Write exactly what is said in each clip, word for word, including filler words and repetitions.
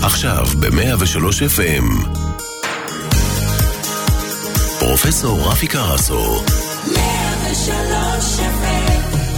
עכשיו ב-מאה ושלוש אף אם. פרופסור רפי קרסו. מאה ושלוש אף אם.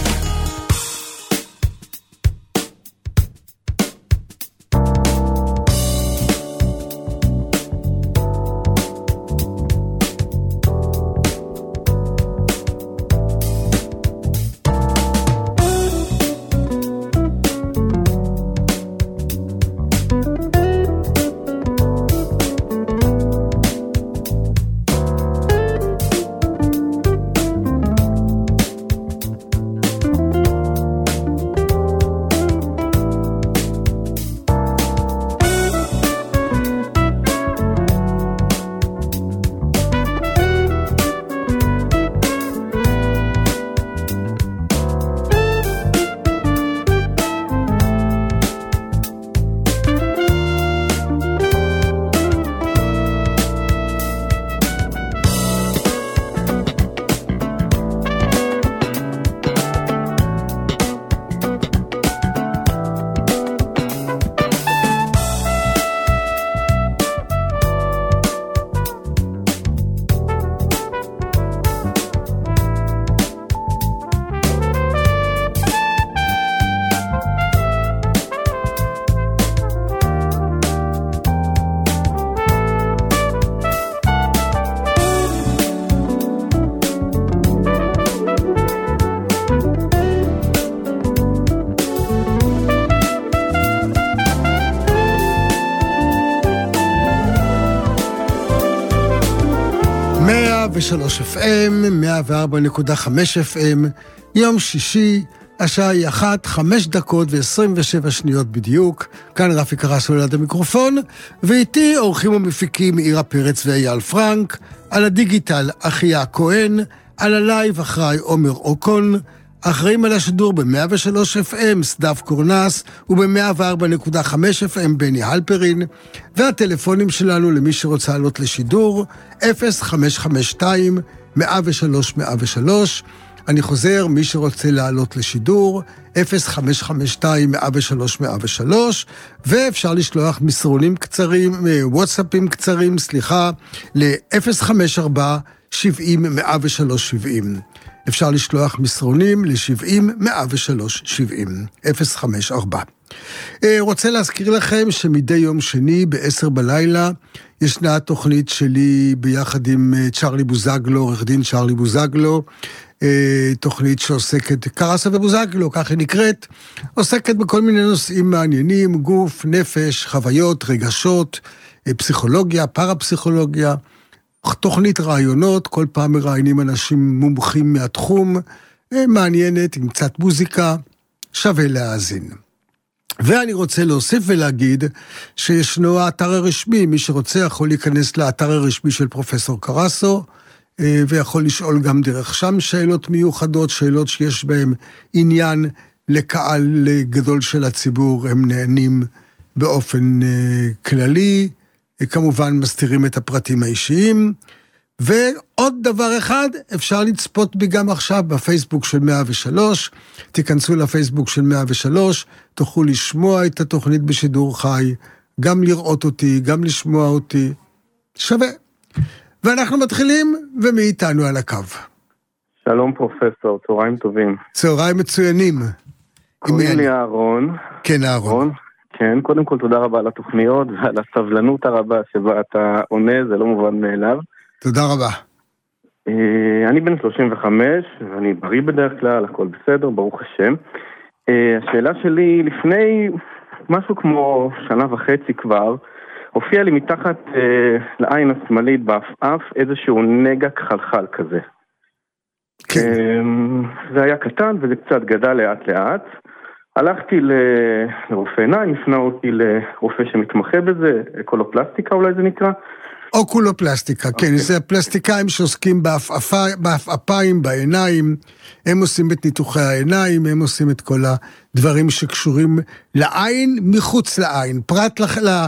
שלוש אף אם, מאה וארבע נקודה חמש אף אם, יום שישי, השעה היא אחת, חמש דקות ועשרים ושבע שניות בדיוק. כאן רפי קרסו ליד המיקרופון, ואיתי אורחים ומפיקים עירה פרץ ואייל פרנק, על הדיגיטל אחיה כהן, על הלייב אחראי עומר אוקון, אחראים על השידור ב-מאה ושלוש אף אם סדף קורנס, וב-מאה וארבע נקודה חמש אף אם בני הלפרין, והטלפונים שלנו למי שרוצה לעלות לשידור, אפס חמש חמש שתיים, מאה ושלוש, מאה ושלוש, אני חוזר, מי שרוצה לעלות לשידור, אפס חמש חמש שתיים, מאה ושלוש, מאה ושלוש, ואפשר לשלוח מסרונים קצרים, וואטסאפים קצרים, סליחה, ל-אפס חמש ארבע, שבעים, מאה ושלוש, שבעים. אפשר לשלוח מסרונים ל-שבעים, מאה ושלוש, שבעים, אפס חמש ארבע. רוצה להזכיר לכם שמדי יום שני בעשר בלילה ישנה תוכנית שלי ביחד עם צ'רלי בוזגלו, עורך דין צ'רלי בוזגלו, תוכנית שעוסקת, קרסו ובוזגלו, כך היא נקראת, עוסקת בכל מיני נושאים מעניינים, גוף, נפש, חוויות, רגשות, פסיכולוגיה, פרפסיכולוגיה, תוכנית רעיונות, כל פעם מראיינים אנשים מומחים מהתחום, מעניינת, עם קצת מוזיקה, שווה להאזין. ואני רוצה להוסיף ולהגיד שישנו האתר הרשמי, מי שרוצה יכול להיכנס לאתר הרשמי של פרופסור קרסו, ויכול לשאול גם דרך שם שאלות מיוחדות, שאלות שיש בהן עניין לקהל גדול של הציבור, הם נהנים באופן כללי, כמובן מסתירים את הפרטים האישיים, ועוד דבר אחד, אפשר לצפות בי גם עכשיו בפייסבוק של מאה ושלוש, תיכנסו לפייסבוק של מאה ושלוש, תוכלו לשמוע את התוכנית בשידור חי, גם לראות אותי, גם לשמוע אותי, שווה. ואנחנו מתחילים, ומי איתנו על הקו? שלום פרופסור, צהריים טובים. צהריים מצוינים. קוראים לי אהרון. כן, אהרון. כן, קודם כל תודה רבה על התוכניות ועל הסבלנות הרבה שבה אתה עונה, זה לא מובן מאליו. תודה רבה. אני בן שלושים וחמש, ואני בריא בדרך כלל, הכל בסדר, ברוך השם. השאלה שלי, לפני משהו כמו שנה וחצי כבר, הופיע לי מתחת לעין השמאלית באף איזשהו נגע חלחל כזה. כן. זה היה קטן וזה קצת גדל לאט לאט. הלכתי לרופא עיניים, הפנה אותי לרופא שמתמחה בזה, אקולופלסטיקה אולי זה נקרא. אוקולופלסטיקה, כן, זה הפלסטיקאים שעוסקים באפיים, בעיניים, הם עושים את ניתוחי העיניים, הם עושים את כל הדברים שקשורים לעין מחוץ לעין, פרט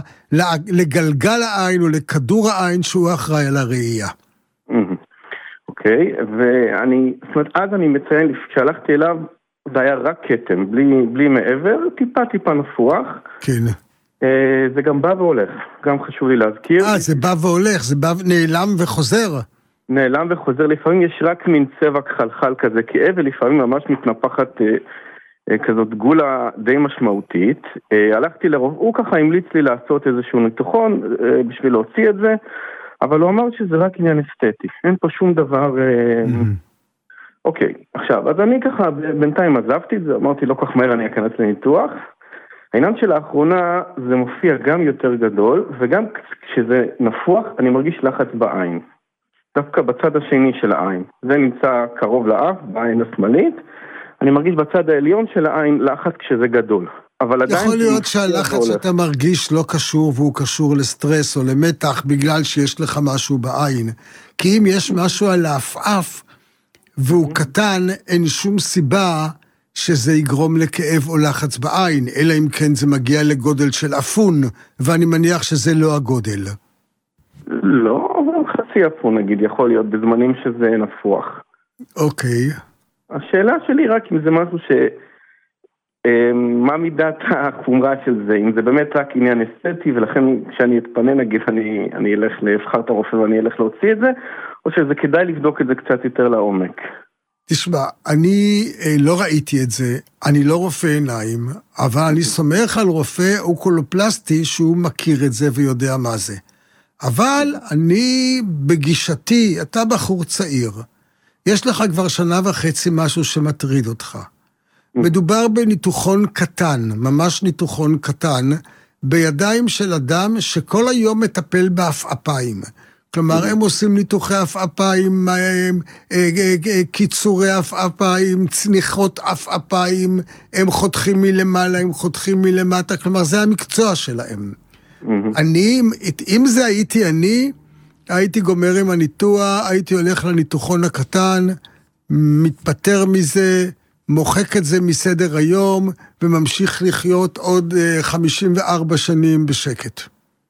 לגלגל העין או לכדור העין שהוא אחראי על הראייה. אוקיי, ואני, זאת אומרת, אז אני מציין, כשהלכתי אליו, זה היה רק קטם, בלי, בלי מעבר, טיפה טיפה נפוח. כן. זה גם בא והולך, גם חשוב לי להזכיר. אה, זה בא והולך, זה בא נעלם וחוזר. נעלם וחוזר, לפעמים יש רק מין צבע חלחל כזה כאב, ולפעמים ממש מתנפחת כזאת גולה די משמעותית. הלכתי לרופא, הוא ככה המליץ לי לעשות איזשהו ניתוחון בשביל להוציא את זה, אבל הוא אמר שזה רק עניין אסתטי, אין פה שום דבר... אוקיי, עכשיו, אז אני ככה בינתיים עזבתי את זה, אמרתי לא כך מהר אני אכנס לניתוח. העניין של האחרונה זה מופיע גם יותר גדול, וגם כשזה נפוח אני מרגיש לחץ בעין. דווקא בצד השני של העין. זה נמצא קרוב לאף, בעין השמאלית. אני מרגיש בצד העליון של העין לחץ כשזה גדול. אבל עדיין... יכול להיות שהלחץ שאתה מרגיש לא קשור, והוא קשור לסטרס או למתח, בגלל שיש לך משהו בעין. כי אם יש משהו על האף-אף, והוא קטן, אין שום סיבה שזה יגרום לכאב או לחץ בעין, אלא אם כן זה מגיע לגודל של אפון, ואני מניח שזה לא הגודל. לא, אבל חצי אפון נגיד, יכול להיות בזמנים שזה נפוח. אוקיי. השאלה שלי רק אם זה משהו ש... מה מידת החומרה של זה, אם זה באמת רק עניין אסתטי, ולכן כשאני אתפנה נגיד, אני, אני אלך לבחר את הרופא ואני אלך להוציא את זה, או שזה כדאי לבדוק את זה קצת יותר לעומק. תשמע, אני לא ראיתי את זה, אני לא רופא עיניים, אבל אני סומך על רופא אוקולופלסטי שהוא מכיר את זה ויודע מה זה. אבל אני בגישתי, אתה בחור צעיר, יש לך כבר שנה וחצי משהו שמטריד אותך. מדובר בניתוחון קטן, ממש ניתוחון קטן, בידיים של אדם שכל היום מטפל באפאפיים. כלומר, הם עושים ניתוחי אפאפיים, קיצורי אפאפיים, צניחות אפאפיים, הם חותכים מלמעלה, הם חותכים מלמטה, כלומר, זה המקצוע שלהם. אני, אם זה הייתי אני, הייתי גומר עם הניתוח, הייתי הולך לניתוחון הקטן, מתפטר מזה, מוחק את זה מסדר היום, וממשיך לחיות עוד חמישים וארבע שנים בשקט.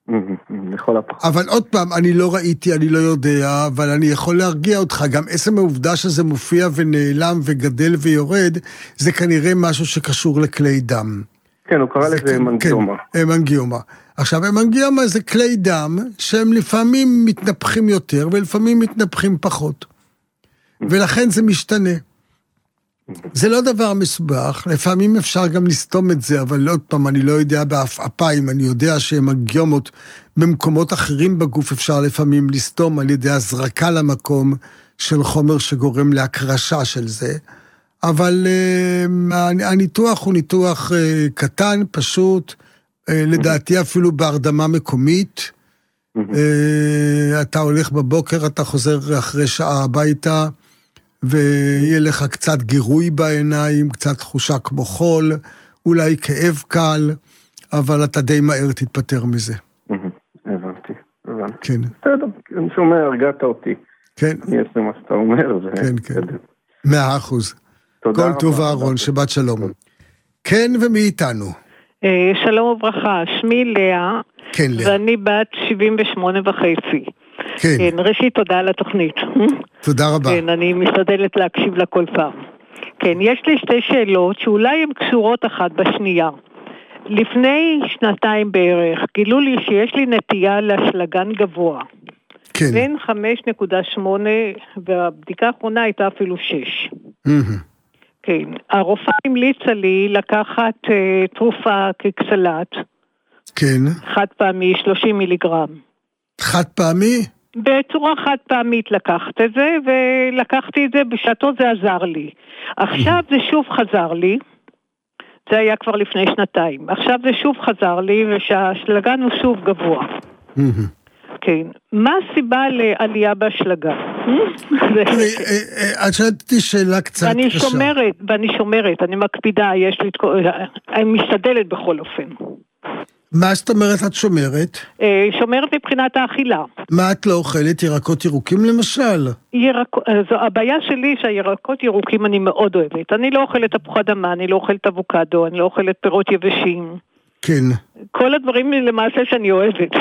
אבל עוד פעם, אני לא ראיתי, אני לא יודע, אבל אני יכול להרגיע אותך, גם עצם העובדה שזה מופיע ונעלם וגדל ויורד, זה כנראה משהו שקשור לכלי דם. כן, הוא קרא לזה המנגיומה. כן, המנגיומה. עכשיו, המנגיומה זה כלי דם, שהם לפעמים מתנפחים יותר, ולפעמים מתנפחים פחות. ולכן זה משתנה. זה לא דבר מסובך, לפעמים אפשר גם לסתום את זה, אבל עוד פעם, אני לא יודע באפאפיים, אני יודע שהמנגיומות במקומות אחרים בגוף אפשר לפעמים לסתום על ידי הזרקה למקום של חומר שגורם להקרשה של זה, אבל uh, הניתוח הוא ניתוח uh, קטן, פשוט, uh, לדעתי אפילו בהרדמה מקומית, uh, אתה הולך בבוקר, אתה חוזר אחרי שעה הביתה, ויהיה לך קצת גירוי בעיניים, קצת תחושה כמו חול, אולי כאב קל, אבל אתה די מהר תתפטר מזה. הבנתי, הבנתי. כן. בסדר, אני שומע, הרגעת אותי. כן. אני אעשה מה שאתה אומר. כן, כן. מאה אחוז. תודה רבה. כל טוב אהרון, שבת שלום. כן, ומי איתנו? שלום וברכה, שמי לאה. כן, לאה. ואני בת שבעים ושמונה וחצי. כן. כן, ראשית תודה על התוכנית. תודה רבה. כן, אני משתדלת להקשיב לה כל פעם. כן, יש לי שתי שאלות שאולי הן קשורות אחת בשנייה. לפני שנתיים בערך גילו לי שיש לי נטייה לאשלגן גבוה. כן. בין חמש נקודה שמונה והבדיקה האחרונה הייתה אפילו שש. כן, הרופאה המליצה לי לקחת uh, תרופה כקסלת. כן. חד פעמי, שלושים מיליגרם. חד פעמי? בצורה חד פעמית לקחת את זה, ולקחתי את זה, בשעתו זה עזר לי. עכשיו זה שוב חזר לי, זה היה כבר לפני שנתיים. עכשיו זה שוב חזר לי, ושהאשלגן הוא שוב גבוה. כן. מה הסיבה לעלייה באשלגן? את שאלתי שאלה קצת קשה. ואני שומרת, ואני שומרת, אני מקפידה, יש לי, אני משתדלת בכל אופן. מה זאת אומרת את שומרת? שומרת מבחינת האכילה. מה את לא אוכלת? ירקות ירוקים למשל? ירקות, זו הבעיה שלי שהירקות ירוקים אני מאוד אוהבת. אני לא אוכלת תפוחי אדמה, אני לא אוכלת אבוקדו, אני לא אוכלת פירות יבשים. כן. כל הדברים למעשה שאני אוהבת.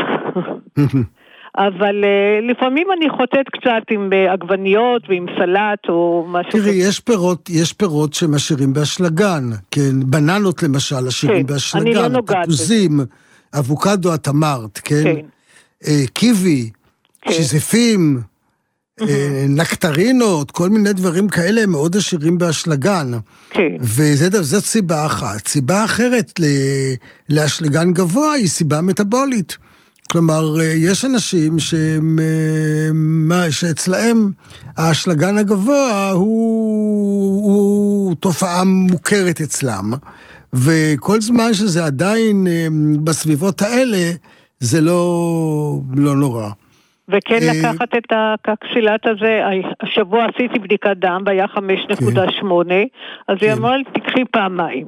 אבל uh, לפעמים אני חוטאת קצת עם uh, עגבניות ועם סלט או משהו. תראי, יש פירות, יש פירות שמשאירים באשלגן, כן, בננות למשל, משאירים כן, באשלגן, אני לא נוגעת תפוזים, אבוקדו את אמרת, כן? כן. אה, קיווי, כן. שיזפים, אה, נקטרינות, כל מיני דברים כאלה הם מאוד עשירים באשלגן. כן. וזאת סיבה אחת. סיבה אחרת ל- לאשלגן גבוה היא סיבה מטאבולית. כלומר, יש אנשים שהם, מה, שאצלהם האשלגן הגבוה הוא, הוא תופעה מוכרת אצלם, וכל זמן שזה עדיין בסביבות האלה, זה לא, לא נורא. וכן לקחת את הקקסילת הזה, השבוע עשיתי בדיקת דם, והיה חמש נקודה שמונה, אז היא אמרה לי, תקחי פעמיים.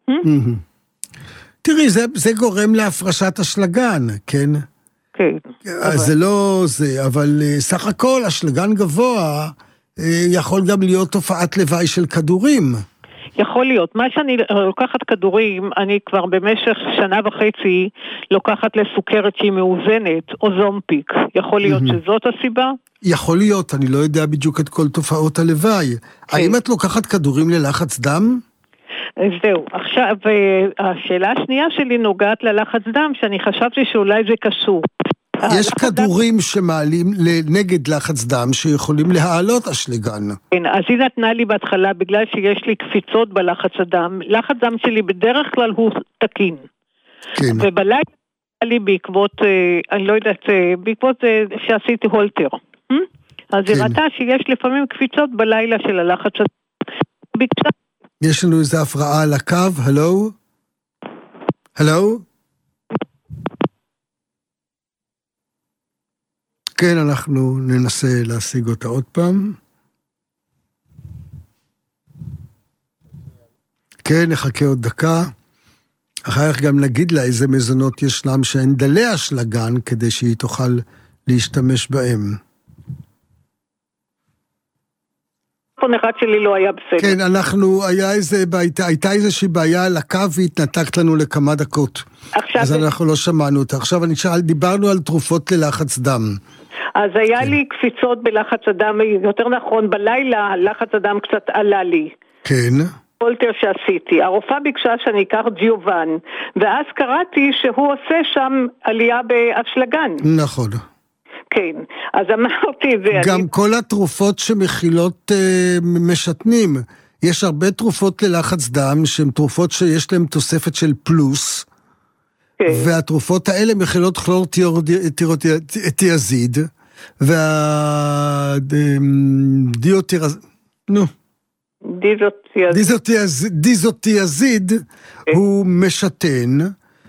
תראי, זה, זה גורם להפרשת אשלגן, כן? כן. אז זה לא זה, אבל סך הכל אשלגן גבוה יכול גם להיות תופעת לוואי של כדורים. יכול להיות. מה שאני לוקחת כדורים, אני כבר במשך שנה וחצי לוקחת לסוכרת שהיא מאוזנת, או זומפיק. יכול להיות שזאת הסיבה? יכול להיות, אני לא יודע בדיוק את כל תופעות הלוואי. האם את לוקחת כדורים ללחץ דם? זהו. עכשיו, השאלה השנייה שלי נוגעת ללחץ דם, שאני חשבתי שאולי זה קשור. יש כדורים שמעלים נגד לחץ דם שיכולים להעלות אשלגן. כן, אז היא נתנה לי בהתחלה בגלל שיש לי קפיצות בלחץ הדם. לחץ דם שלי בדרך כלל הוא תקין. כן. ובלילה לי בעקבות, אני לא יודעת, בעקבות שעשיתי הולטר. אז היא ראתה שיש לפעמים קפיצות בלילה של הלחץ הדם. יש לנו איזו הפרעה על הקו, הלו? הלו? כן, אנחנו ננסה להשיג אותה עוד פעם. כן, נחכה עוד דקה. אחר כך גם נגיד לה איזה מזונות ישנם שהן דלי אשלגן, כדי שהיא תוכל להשתמש בהם. אחד שלי לא היה בסדר. כן, אנחנו, היה איזה, הייתה, הייתה איזושהי בעיה על הקו והתנתקת לנו לכמה דקות. עכשיו... אז אנחנו לא שמענו אותה. עכשיו אני שאל, דיברנו על תרופות ללחץ דם. אז היה כן. לי קפיצות בלחץ הדם, יותר נכון בלילה, לחץ הדם קצת עלה לי. כן. הולטר שעשיתי. הרופאה ביקשה שאני אקח ג'יובן, ואז קראתי שהוא עושה שם עלייה באשלגן. נכון. כן, אז אמרתי את זה. גם אני... כל התרופות שמכילות uh, משתנים, יש הרבה תרופות ללחץ דם, שהן תרופות שיש להן תוספת של פלוס, כן. והתרופות האלה מכילות כלור תיאזיד, והדיוטירז... נו. דיזוטיאזיד הוא משתן,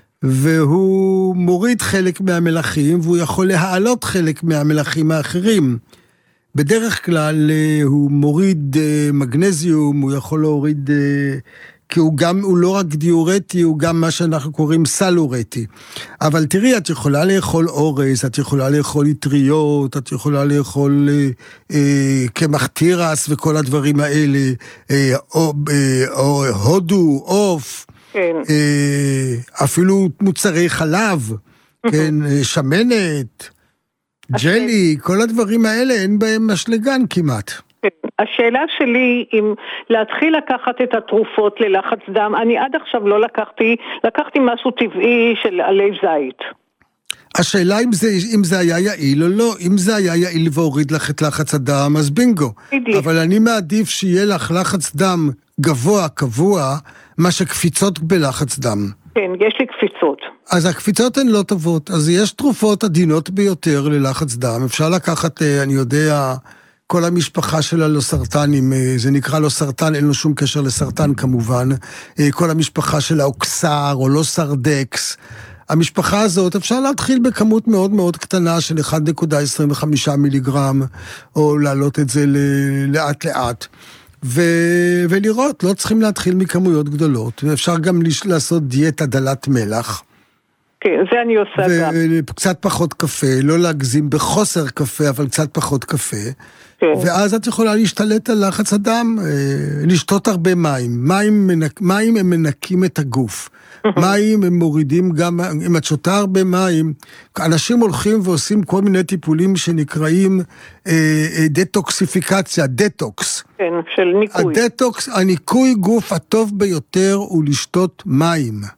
והוא מוריד חלק מהמלחים, והוא יכול להעלות חלק מהמלחים האחרים. בדרך כלל הוא מוריד מגנזיום, הוא יכול להוריד, כי הוא גם, הוא לא רק דיורטי, הוא גם מה שאנחנו קוראים סלורטי. אבל תראי, את יכולה לאכול אורז, את יכולה לאכול יטריות, את יכולה לאכול אה, קמח תירס וכל הדברים האלה, אה, או, אה, או הודו, אוף, כן. אה, אפילו מוצרי חלב, כן, שמנת, ג'לי, כל הדברים האלה אין בהם אשלגן כמעט. השאלה שלי אם להתחיל לקחת את התרופות ללחץ דם, אני עד עכשיו לא לקחתי, לקחתי משהו טבעי של עלי זית. השאלה אם זה, אם זה היה יעיל או לא, אם זה היה יעיל והוריד לך את לחץ הדם, אז בינגו. בדיוק. אבל אני מעדיף שיהיה לך לחץ דם גבוה, קבוע, מה שקפיצות בלחץ דם. כן, יש לי קפיצות. אז הקפיצות הן לא טובות, אז יש תרופות עדינות ביותר ללחץ דם, אפשר לקחת, אני יודע... כל המשפחה שלה לא סרטנים, זה נקרא לא סרטן, אין לו שום קשר לסרטן כמובן, כל המשפחה שלה אוקסר או לא סרדקס, המשפחה הזאת אפשר להתחיל בכמות מאוד מאוד קטנה של אחת נקודה עשרים וחמישה מיליגרם, או להעלות את זה לאט לאט, ו- ולראות, לא צריכים להתחיל מכמויות גדולות, ואפשר גם לעשות דיאטה דלת מלח, כן, זה אני עושה גם. וקצת פחות קפה, לא להגזים בחוסר קפה, אבל קצת פחות קפה. כן. ואז את יכולה להשתלט על לחץ הדם, לשתות הרבה מים. מים, מנק, מים הם מנקים את הגוף. מים הם מורידים גם, אם את שותה הרבה מים, אנשים הולכים ועושים כל מיני טיפולים שנקראים אה, דטוקסיפיקציה, דטוקס. כן, של ניקוי. הדטוקס, הניקוי גוף הטוב ביותר הוא לשתות מים.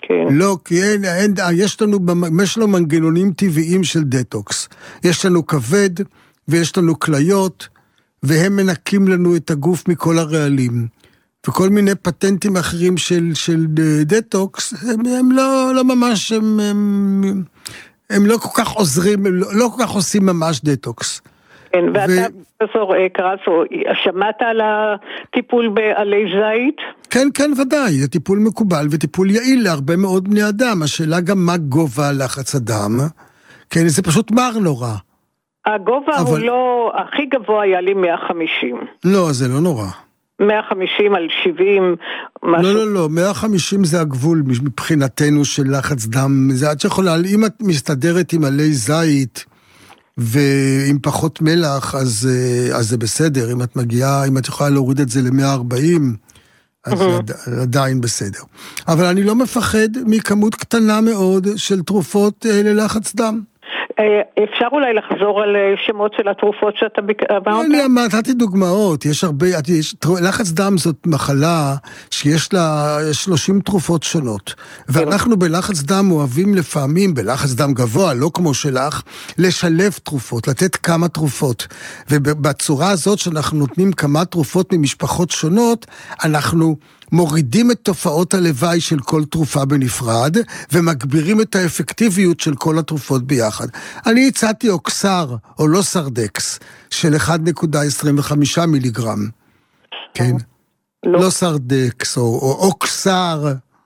כן. לא, כי אין, אין, יש לנו, יש לנו מנגנונים טבעיים של דטוקס. יש לנו כבד, ויש לנו כליות, והם מנקים לנו את הגוף מכל הרעלים. וכל מיני פטנטים אחרים של, של דטוקס, הם, הם לא, לא ממש, הם, הם, הם לא כל כך עוזרים, הם לא, לא כל כך עושים ממש דטוקס. כן, ואתה, פרופסור קרסו, שמעת על הטיפול בעלי זית? כן, כן, ודאי, זה טיפול מקובל וטיפול יעיל להרבה מאוד בני אדם. השאלה גם מה גובה לחץ הדם, כן, זה פשוט מר נורא. הגובה אבל... הוא לא, הכי גבוה היה לי מאה וחמישים. לא, זה לא נורא. מאה וחמישים על שבעים, משהו. לא, לא, לא, מאה וחמישים זה הגבול מבחינתנו של לחץ דם. זה עד שיכולה, אם את מסתדרת עם עלי זית, ועם פחות מלח, אז, אז זה בסדר. אם את מגיעה, אם את יכולה להוריד את זה ל-מאה וארבעים, אז זה עדיין בסדר. אבל אני לא מפחד מכמות קטנה מאוד של תרופות ללחץ דם. אפשר אולי לחזור על שמות של התרופות שאתה אמרת? אני אמרתי דוגמאות, יש הרבה, יש, לחץ דם זאת מחלה שיש לה שלושים תרופות שונות, ואנחנו בלחץ דם אוהבים לפעמים, בלחץ דם גבוה, לא כמו שלך, לשלב תרופות, לתת כמה תרופות, ובצורה הזאת שאנחנו נותנים כמה תרופות ממשפחות שונות, אנחנו מורידים את תופעות הלוואי של כל תרופה בנפרד, ומגבירים את האפקטיביות של כל התרופות ביחד. אני הצעתי אוקסר, או לא סרדקס, של אחת נקודה עשרים וחמישה מיליגרם. כן. לא, לא סרדקס, או, או אוקסר.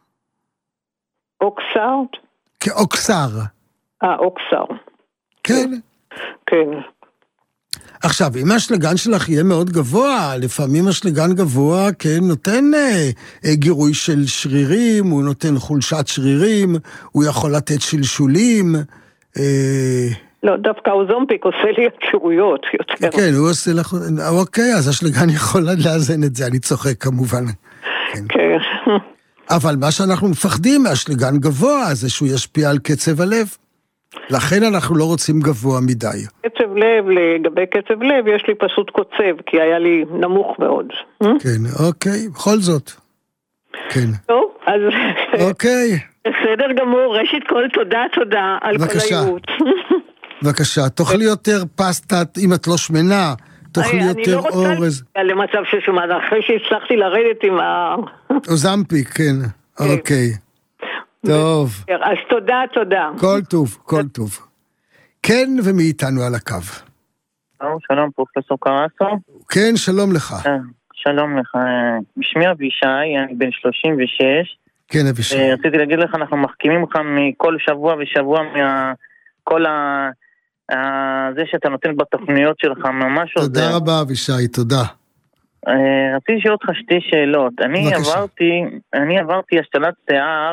אוקסר? כאוקסר. אה, אוקסר. כן. כן. עכשיו, אם השלגן שלך יהיה מאוד גבוה, לפעמים השלגן גבוה, כן, נותן אה, אה, גירוי של שרירים, הוא נותן חולשת שרירים, הוא יכול לתת שלשולים. אה... לא, דווקא אוזומפיק עושה לי הקירויות יותר. כן, הוא עושה לך, אוקיי, אז השלגן יכול לאזן את זה, אני צוחק כמובן. כן. כן. אבל מה שאנחנו מפחדים מהשלגן גבוה, זה שהוא ישפיע על קצב הלב. לכן אנחנו לא רוצים גבוה מדי. קצב לב, לגבי קצב לב, יש לי פשוט קוצב, כי היה לי נמוך מאוד. כן, אוקיי, בכל זאת. כן. טוב, אז... אוקיי. בסדר גמור, ראשית כל תודה, תודה על כל הייעוץ. בבקשה, תאכלי יותר פסטה, אם את לא שמנה, תאכלי יותר אורז. אני לא רוצה למצב ששומעת, אחרי שהצלחתי לרדת עם ה... אוזמפיק, כן, אוקיי. טוב. אז תודה, תודה. כל טוב, כל טוב. כן, ומאיתנו על הקו. שלום, פרופסור קרסו. כן, שלום לך. שלום לך. בשמי אבישי, אני בן שלושים ושש. כן, אבישי. רציתי להגיד לך, אנחנו מחכימים לך מכל שבוע ושבוע מכל ה... זה שאתה נותן בתוכניות שלך, ממש עוזר. תודה רבה, אבישי, תודה. רציתי לשאול אותך שתי שאלות. אני עברתי, אני עברתי השתלת שיער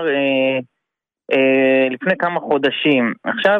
לפני כמה חודשים. עכשיו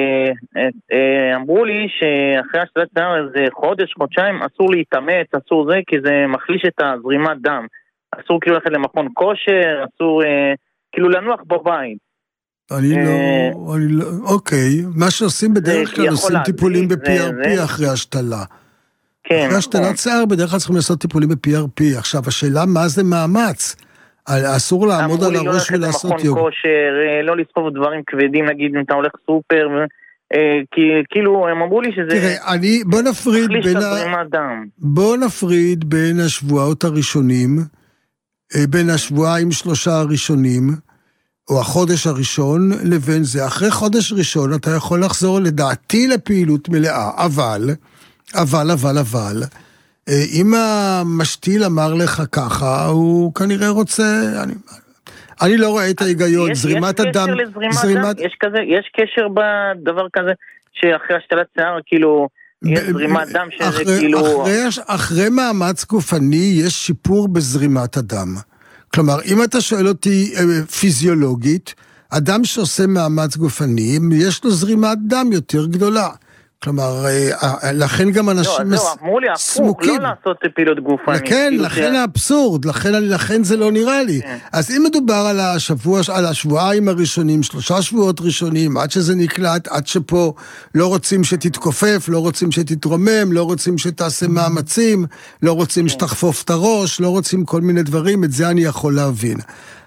אמרו לי שאחרי השתלת שיער איזה חודש, חודשיים, אסור להתאמץ, אסור זה, כי זה מחליש את הזרימת דם. אסור כאילו ללכת למכון כושר, אסור כאילו לנוח בבית. אני לא, אני לא, אוקיי. מה שעושים בדרך כלל עושים טיפולים ב-פי אר פי אחרי השתלה. כן. אחרי השתלת שיער בדרך כלל צריכים לעשות טיפולים ב-פי אר פי. עכשיו, השאלה מה זה מאמץ? אסור לעמוד על הראש ולעשות יום. אמרו לי לא ללכת למכון כושר, לא לסחוב דברים כבדים, נגיד אם אתה הולך סופר, כי כאילו הם אמרו לי שזה... תראה, אני, בוא נפריד בין בוא נפריד בין השבועות הראשונים, בין השבועיים שלושה הראשונים, או החודש הראשון, לבין זה. אחרי חודש ראשון אתה יכול לחזור לדעתי לפעילות מלאה, אבל, אבל, אבל, אבל, אם המשתיל אמר לך ככה, הוא כנראה רוצה, אני, אני לא רואה את ההיגיון, יש, זרימת יש הדם, זרימת... יש כזה, יש קשר בדבר כזה, שאחרי השתלת שיער, כאילו, יש זרימת דם, שזה אחרי, כאילו... אחרי, אחרי מאמץ גופני, יש שיפור בזרימת הדם. כלומר, אם אתה שואל אותי פיזיולוגית, אדם שעושה מאמץ גופני, יש לו זרימת דם יותר גדולה. כלומר, לכן גם אנשים לא, לא, אמרו לי, הפוך, לא לעשות פעילות גופנית. כן, לכן האבסורד, לכן זה לא נראה לי. אז אם מדובר על השבוע, על השבועיים הראשונים, שלושה שבועות ראשונים, עד שזה נקלט, עד שפה לא רוצים שתתכופף, לא רוצים שתתרומם, לא רוצים שתעשה מאמצים, לא רוצים שתחפוף את הראש, לא רוצים כל מיני דברים, את זה אני יכול להבין.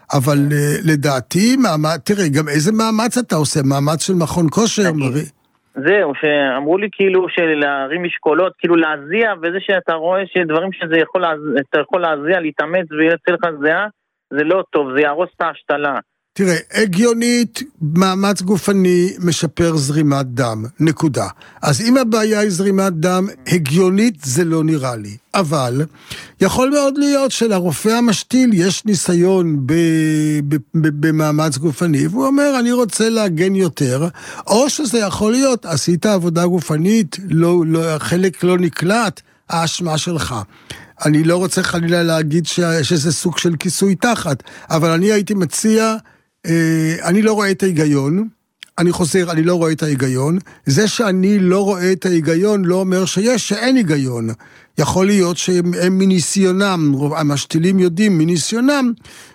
אבל לדעתי, תראה, גם איזה מאמץ אתה עושה? מאמץ של מכון כושר, מרי? זהו, שאמרו לי כאילו שלהרים משקולות, כאילו להזיע, וזה שאתה רואה שדברים שזה יכול, אתה יכול להזיע, להתאמץ ויוצא לך זיעה, זה לא טוב, זה יהרוס את ההשתלה. תראה, הגיונית, מאמץ גופני משפר זרימת דם, נקודה. אז אם הבעיה היא זרימת דם, הגיונית זה לא נראה לי. אבל יכול מאוד להיות שלרופא המשתיל יש ניסיון במאמץ גופני, והוא אומר, אני רוצה להגן יותר, או שזה יכול להיות, עשית עבודה גופנית, לא, לא, חלק לא נקלט, האשמה שלך. אני לא רוצה חלילה להגיד שזה סוג של כיסוי תחת, אבל אני הייתי מציע, אני לא רואה את ההיגיון, אני חוזר, אני לא רואה את ההיגיון, זה שאני לא רואה את ההיגיון לא אומר שיש, שאין היגיון. יכול להיות שהם מניסיונם, המשתילים יודעים מניסיונם,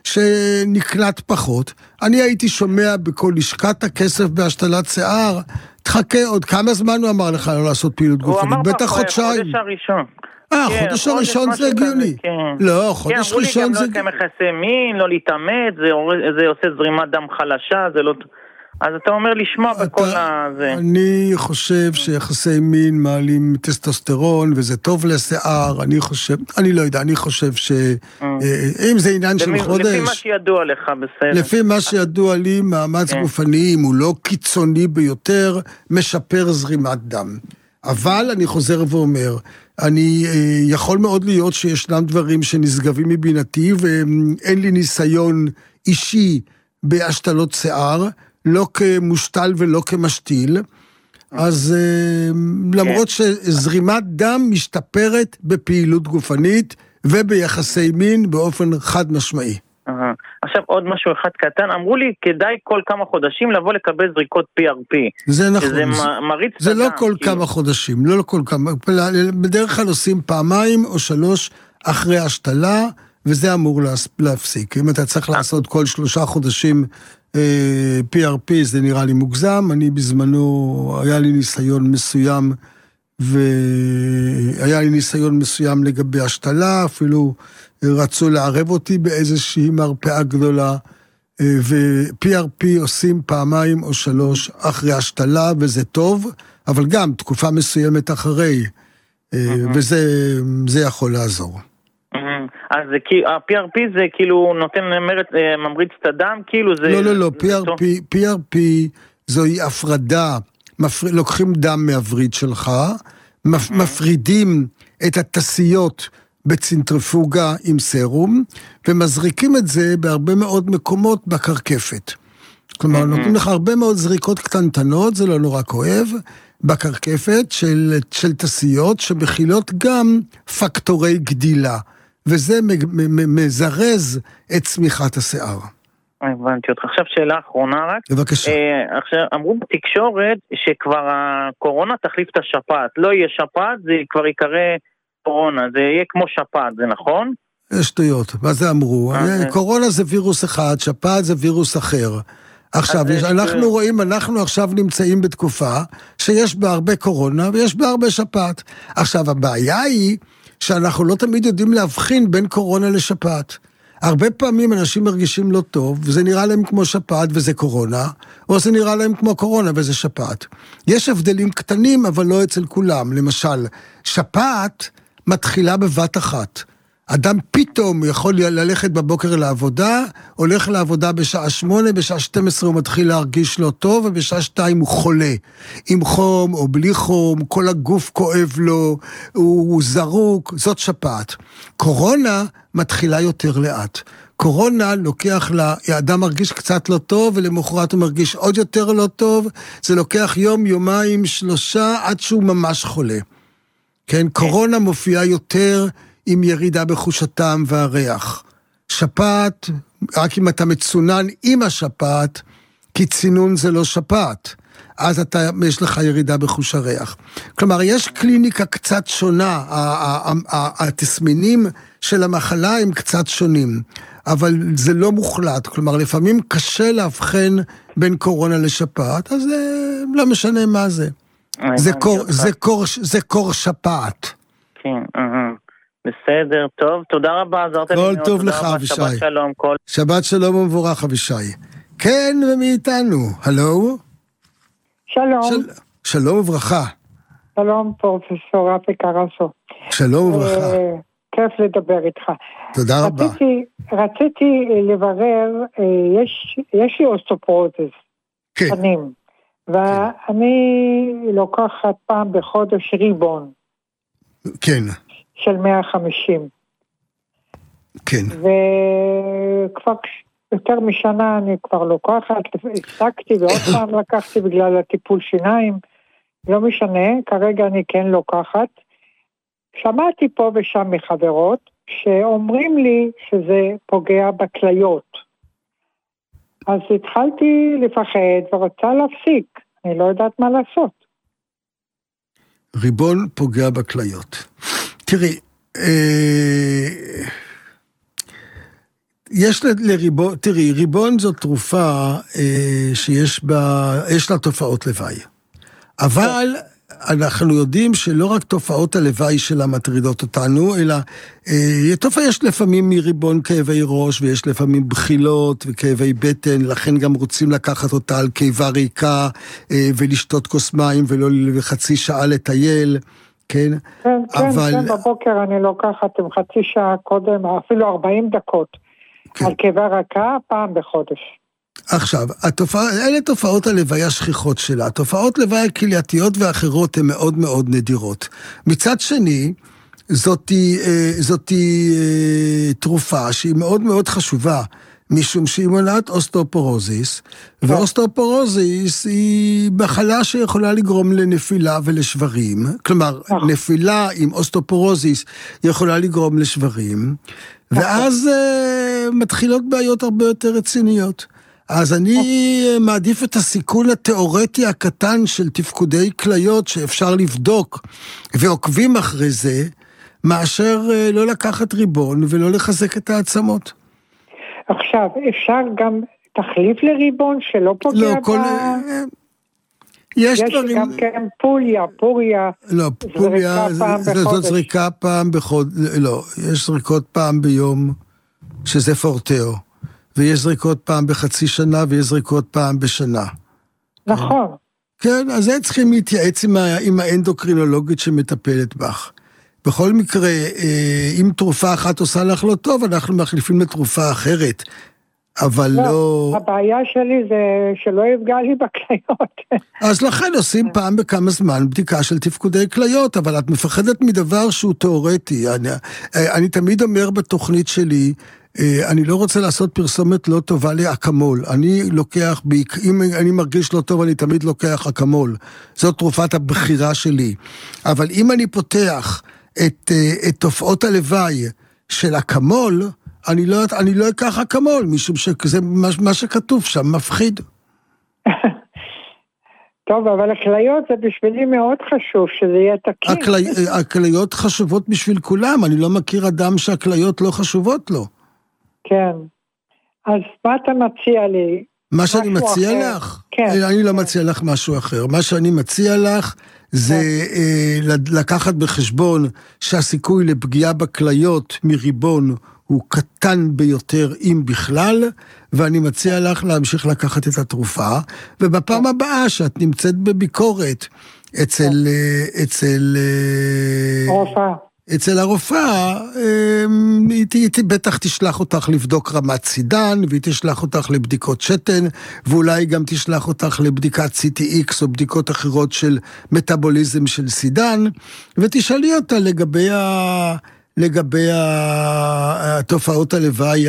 שנקלט פחות. אני הייתי שומע בכל לשכת הכסף בהשתלת שיער, תחכה עוד כמה זמן הוא אמר לך לא לעשות פעילות גופנית, בטח חודשיים. הוא אמר בחודש הראשון. אה, חודש הראשון זה הגיוני. לא, חודש ראשון זה... אמרו לי גם לא מכסה מין, לא להתאמץ, זה עושה זרימת דם חלשה, זה לא... אז אתה אומר לשמוע בכל הזה. אני חושב שיחסי מין מעלים טסטוסטרון, וזה טוב לשיער, אני חושב, אני לא יודע, אני חושב ש... אם זה עניין של חודש... לפי מה שידוע לך, בסדר. לפי מה שידוע לי, מאמץ גופני, אם הוא לא קיצוני ביותר, משפר זרימת דם. אבל אני חוזר ואומר, אני יכול מאוד להיות שישנם דברים שנשגבים מבינתי, ואין לי ניסיון אישי בהשתלות שיער, לא כמושתל ולא כמשתיל, אז למרות שזרימת דם משתפרת בפעילות גופנית, וביחסי מין באופן חד משמעי. עכשיו עוד משהו אחד קטן, אמרו לי כדאי כל כמה חודשים לבוא לקבל זריקות פי אר פי. זה נכון. זה מריץ זה לא כל כמה חודשים, לא כל כמה, בדרך כלל עושים פעמיים או שלוש אחרי השתלה, וזה אמור להפסיק. אם אתה צריך לעשות כל שלושה חודשים פי אר פי, זה נראה לי מוגזם. אני בזמנו, היה לי ניסיון מסוים, והיה לי ניסיון מסוים לגבי השתלה, אפילו רצו לערב אותי באיזושהי מרפאה גדולה, ו-פי אר פי עושים פעמיים או שלוש אחרי השתלה, וזה טוב, אבל גם תקופה מסוימת אחרי, וזה יכול לעזור. אז ה-פי אר פי זה כאילו נותן ממריץ את הדם, כאילו זה... לא, לא, לא, פי אר פי זוהי הפרדה, לוקחים דם מהווריד שלך, מפרידים את התסיות בצנטריפוגה עם סרום, ומזריקים את זה בהרבה מאוד מקומות בקרקפת. כלומר, נותנים לך הרבה מאוד זריקות קטנטנות, זה לא נורא כואב, בקרקפת של, של תסיות שמכילות גם פקטורי גדילה, וזה מזרז את צמיחת השיער. הבנתי אותך. עכשיו שאלה אחרונה רק. בבקשה. אה, עכשיו, אמרו בתקשורת שכבר הקורונה תחליף את השפעת. לא יהיה שפעת, זה כבר יקרה קורונה. זה יהיה כמו שפעת, זה נכון? שטויות. מה זה אמרו? אה, קורונה זה וירוס אחד, שפעת זה וירוס אחר. עכשיו, יש, אנחנו ש... רואים, אנחנו עכשיו נמצאים בתקופה שיש בה הרבה קורונה ויש בה הרבה שפעת. עכשיו, הבעיה היא שאנחנו לא תמיד יודעים להבחין בין קורונה לשפעת. הרבה פעמים אנשים מרגישים לא טוב, וזה נראה להם כמו שפעת וזה קורונה, או זה נראה להם כמו קורונה וזה שפעת. יש הבדלים קטנים, אבל לא אצל כולם. למשל, שפעת מתחילה בבת אחת. אדם פתאום יכול ללכת בבוקר לעבודה, הולך לעבודה בשעה שמונה, בשעה שתים עשרה הוא מתחיל להרגיש לא טוב, ובשעה שתיים הוא חולה. עם חום או בלי חום, כל הגוף כואב לו, הוא, הוא זרוק, זאת שפעת. קורונה מתחילה יותר לאט. קורונה לוקח לה, האדם מרגיש קצת לא טוב, ולמחרת הוא מרגיש עוד יותר לא טוב, זה לוקח יום, יומיים, שלושה, עד שהוא ממש חולה. כן, קורונה מופיעה יותר עם ירידה בחוש הטעם והריח. שפעת, רק אם אתה מצונן עם השפעת, כי צינון זה לא שפעת. אז אתה, יש לך ירידה בחוש הריח. כלומר, יש קליניקה קצת שונה, התסמינים של המחלה הם קצת שונים, אבל זה לא מוחלט. כלומר, לפעמים קשה להבחן בין קורונה לשפעת, אז זה לא משנה מה זה. זה קור, זה קור, זה קור שפעת. כן, אהה. בסדר, טוב, תודה רבה, עזרת לי מאוד. כל טוב לך, אבישי. שבת שלום, כל... שבת שלום ומבורך, אבישי. כן, ומי איתנו? הלו? שלום. של... שלום וברכה. שלום, פרופסור רפי קרסו. שלום וברכה. כיף לדבר איתך. תודה רבה. רציתי, רציתי לברר, יש, יש לי אוסטופורוזיס. כן. פנים, ואני לוקחת פעם בחודש ריבון. כן. של מאה וחמישים. כן. וכבר יותר משנה אני כבר לוקחת, הפסקתי ועוד פעם לקחתי בגלל הטיפול שיניים, לא משנה, כרגע אני כן לוקחת. שמעתי פה ושם מחברות שאומרים לי שזה פוגע בכליות. אז התחלתי לפחד ורוצה להפסיק, אני לא יודעת מה לעשות. ריבון פוגע בכליות. תראי, אה, יש לריבון, תראי, ריבון זאת תרופה אה, שיש בה, יש לה תופעות לוואי. אבל אנחנו יודעים שלא רק תופעות הלוואי שלה מטרידות אותנו, אלא אה, תופעה יש לפעמים מריבון כאבי ראש, ויש לפעמים בחילות וכאבי בטן, לכן גם רוצים לקחת אותה על קיבה ריקה, אה, ולשתות כוס מים ולא לחצי שעה לטייל, כן? כן, אבל... כן, כן, בבוקר אני לוקחת עם חצי שעה קודם, אפילו ארבעים דקות, כן. על קיבה רכה פעם בחודש. עכשיו, התופעה, אלה תופעות הלוואי השכיחות שלה. התופעות לוואי הכלייתיות ואחרות הן מאוד מאוד נדירות. מצד שני, זאתי, זאתי תרופה שהיא מאוד מאוד חשובה, משום שהיא מונעת אוסטאופורוזיס, ואוסטאופורוזיס היא מחלה שיכולה לגרום לנפילה ולשברים, כלומר, נפילה עם אוסטאופורוזיס יכולה לגרום לשברים, ואז מתחילות בעיות הרבה יותר רציניות. אז אני מעדיף את הסיכון התיאורטי הקטן של תפקודי כליות שאפשר לבדוק ועוקבים אחרי זה, מאשר לא לקחת ריבון ולא לחזק את העצמות. עכשיו, אפשר גם תחליף לריבון שלא פוגע לא, כל... ב... יש, יש דברים... גם כן פוליה, פוריה, לא, פוליה, זאת זריקה פעם בחודש, לא, יש זריקות פעם ביום, שזה פורטאו. ויש זריקות פעם בחצי שנה, ויש זריקות פעם בשנה. נכון. כן, אז זה צריכים להתייעץ עם, ה, עם האנדוקרינולוגית שמטפלת בך. בכל מקרה, אם תרופה אחת עושה לך לא טוב, אנחנו מחליפים לתרופה אחרת. אבל לא... לא... הבעיה שלי זה שלא יפגע לי בכליות. אז לכן עושים פעם בכמה זמן בדיקה של תפקודי כליות, אבל את מפחדת מדבר שהוא תיאורטי. אני, אני תמיד אומר בתוכנית שלי, אני לא רוצה לעשות פרסומת לא טובה לאקמול. אני לוקח, אם אני מרגיש לא טוב, אני תמיד לוקח אקמול. זאת תרופת הבחירה שלי. אבל אם אני פותח את, את תופעות הלוואי של אקמול, אני לא, אני לא אקח אקמול, משום שזה מה, מה שכתוב שם מפחיד. טוב, אבל הכליות זה בשבילי מאוד חשוב, שזה יהיה תקין. הכלי, הכליות חשובות בשביל כולם, אני לא מכיר אדם שהכליות לא חשובות לו. כן. אז מה אתה מציע לי? מה שאני מציע אחר. לך? כן. אני לא מציע לך משהו אחר. מה שאני מציע לך זה כן. לקחת בחשבון שהסיכוי לפגיעה בכליות מריבון הוא קטן ביותר אם בכלל, ואני מציע לך להמשיך לקחת את התרופה, ובפעם הבאה שאת נמצאת בביקורת אצל, אצל, רופאה. אצל הרופאה, היא, היא בטח תשלח אותך לבדוק רמת סידן, והיא תשלח אותך לבדיקות שתן, ואולי גם תשלח אותך לבדיקת סי טי אקס או בדיקות אחרות של מטאבוליזם של סידן, ותשאלי אותה לגבי ה... לגבי התופעות הלוואי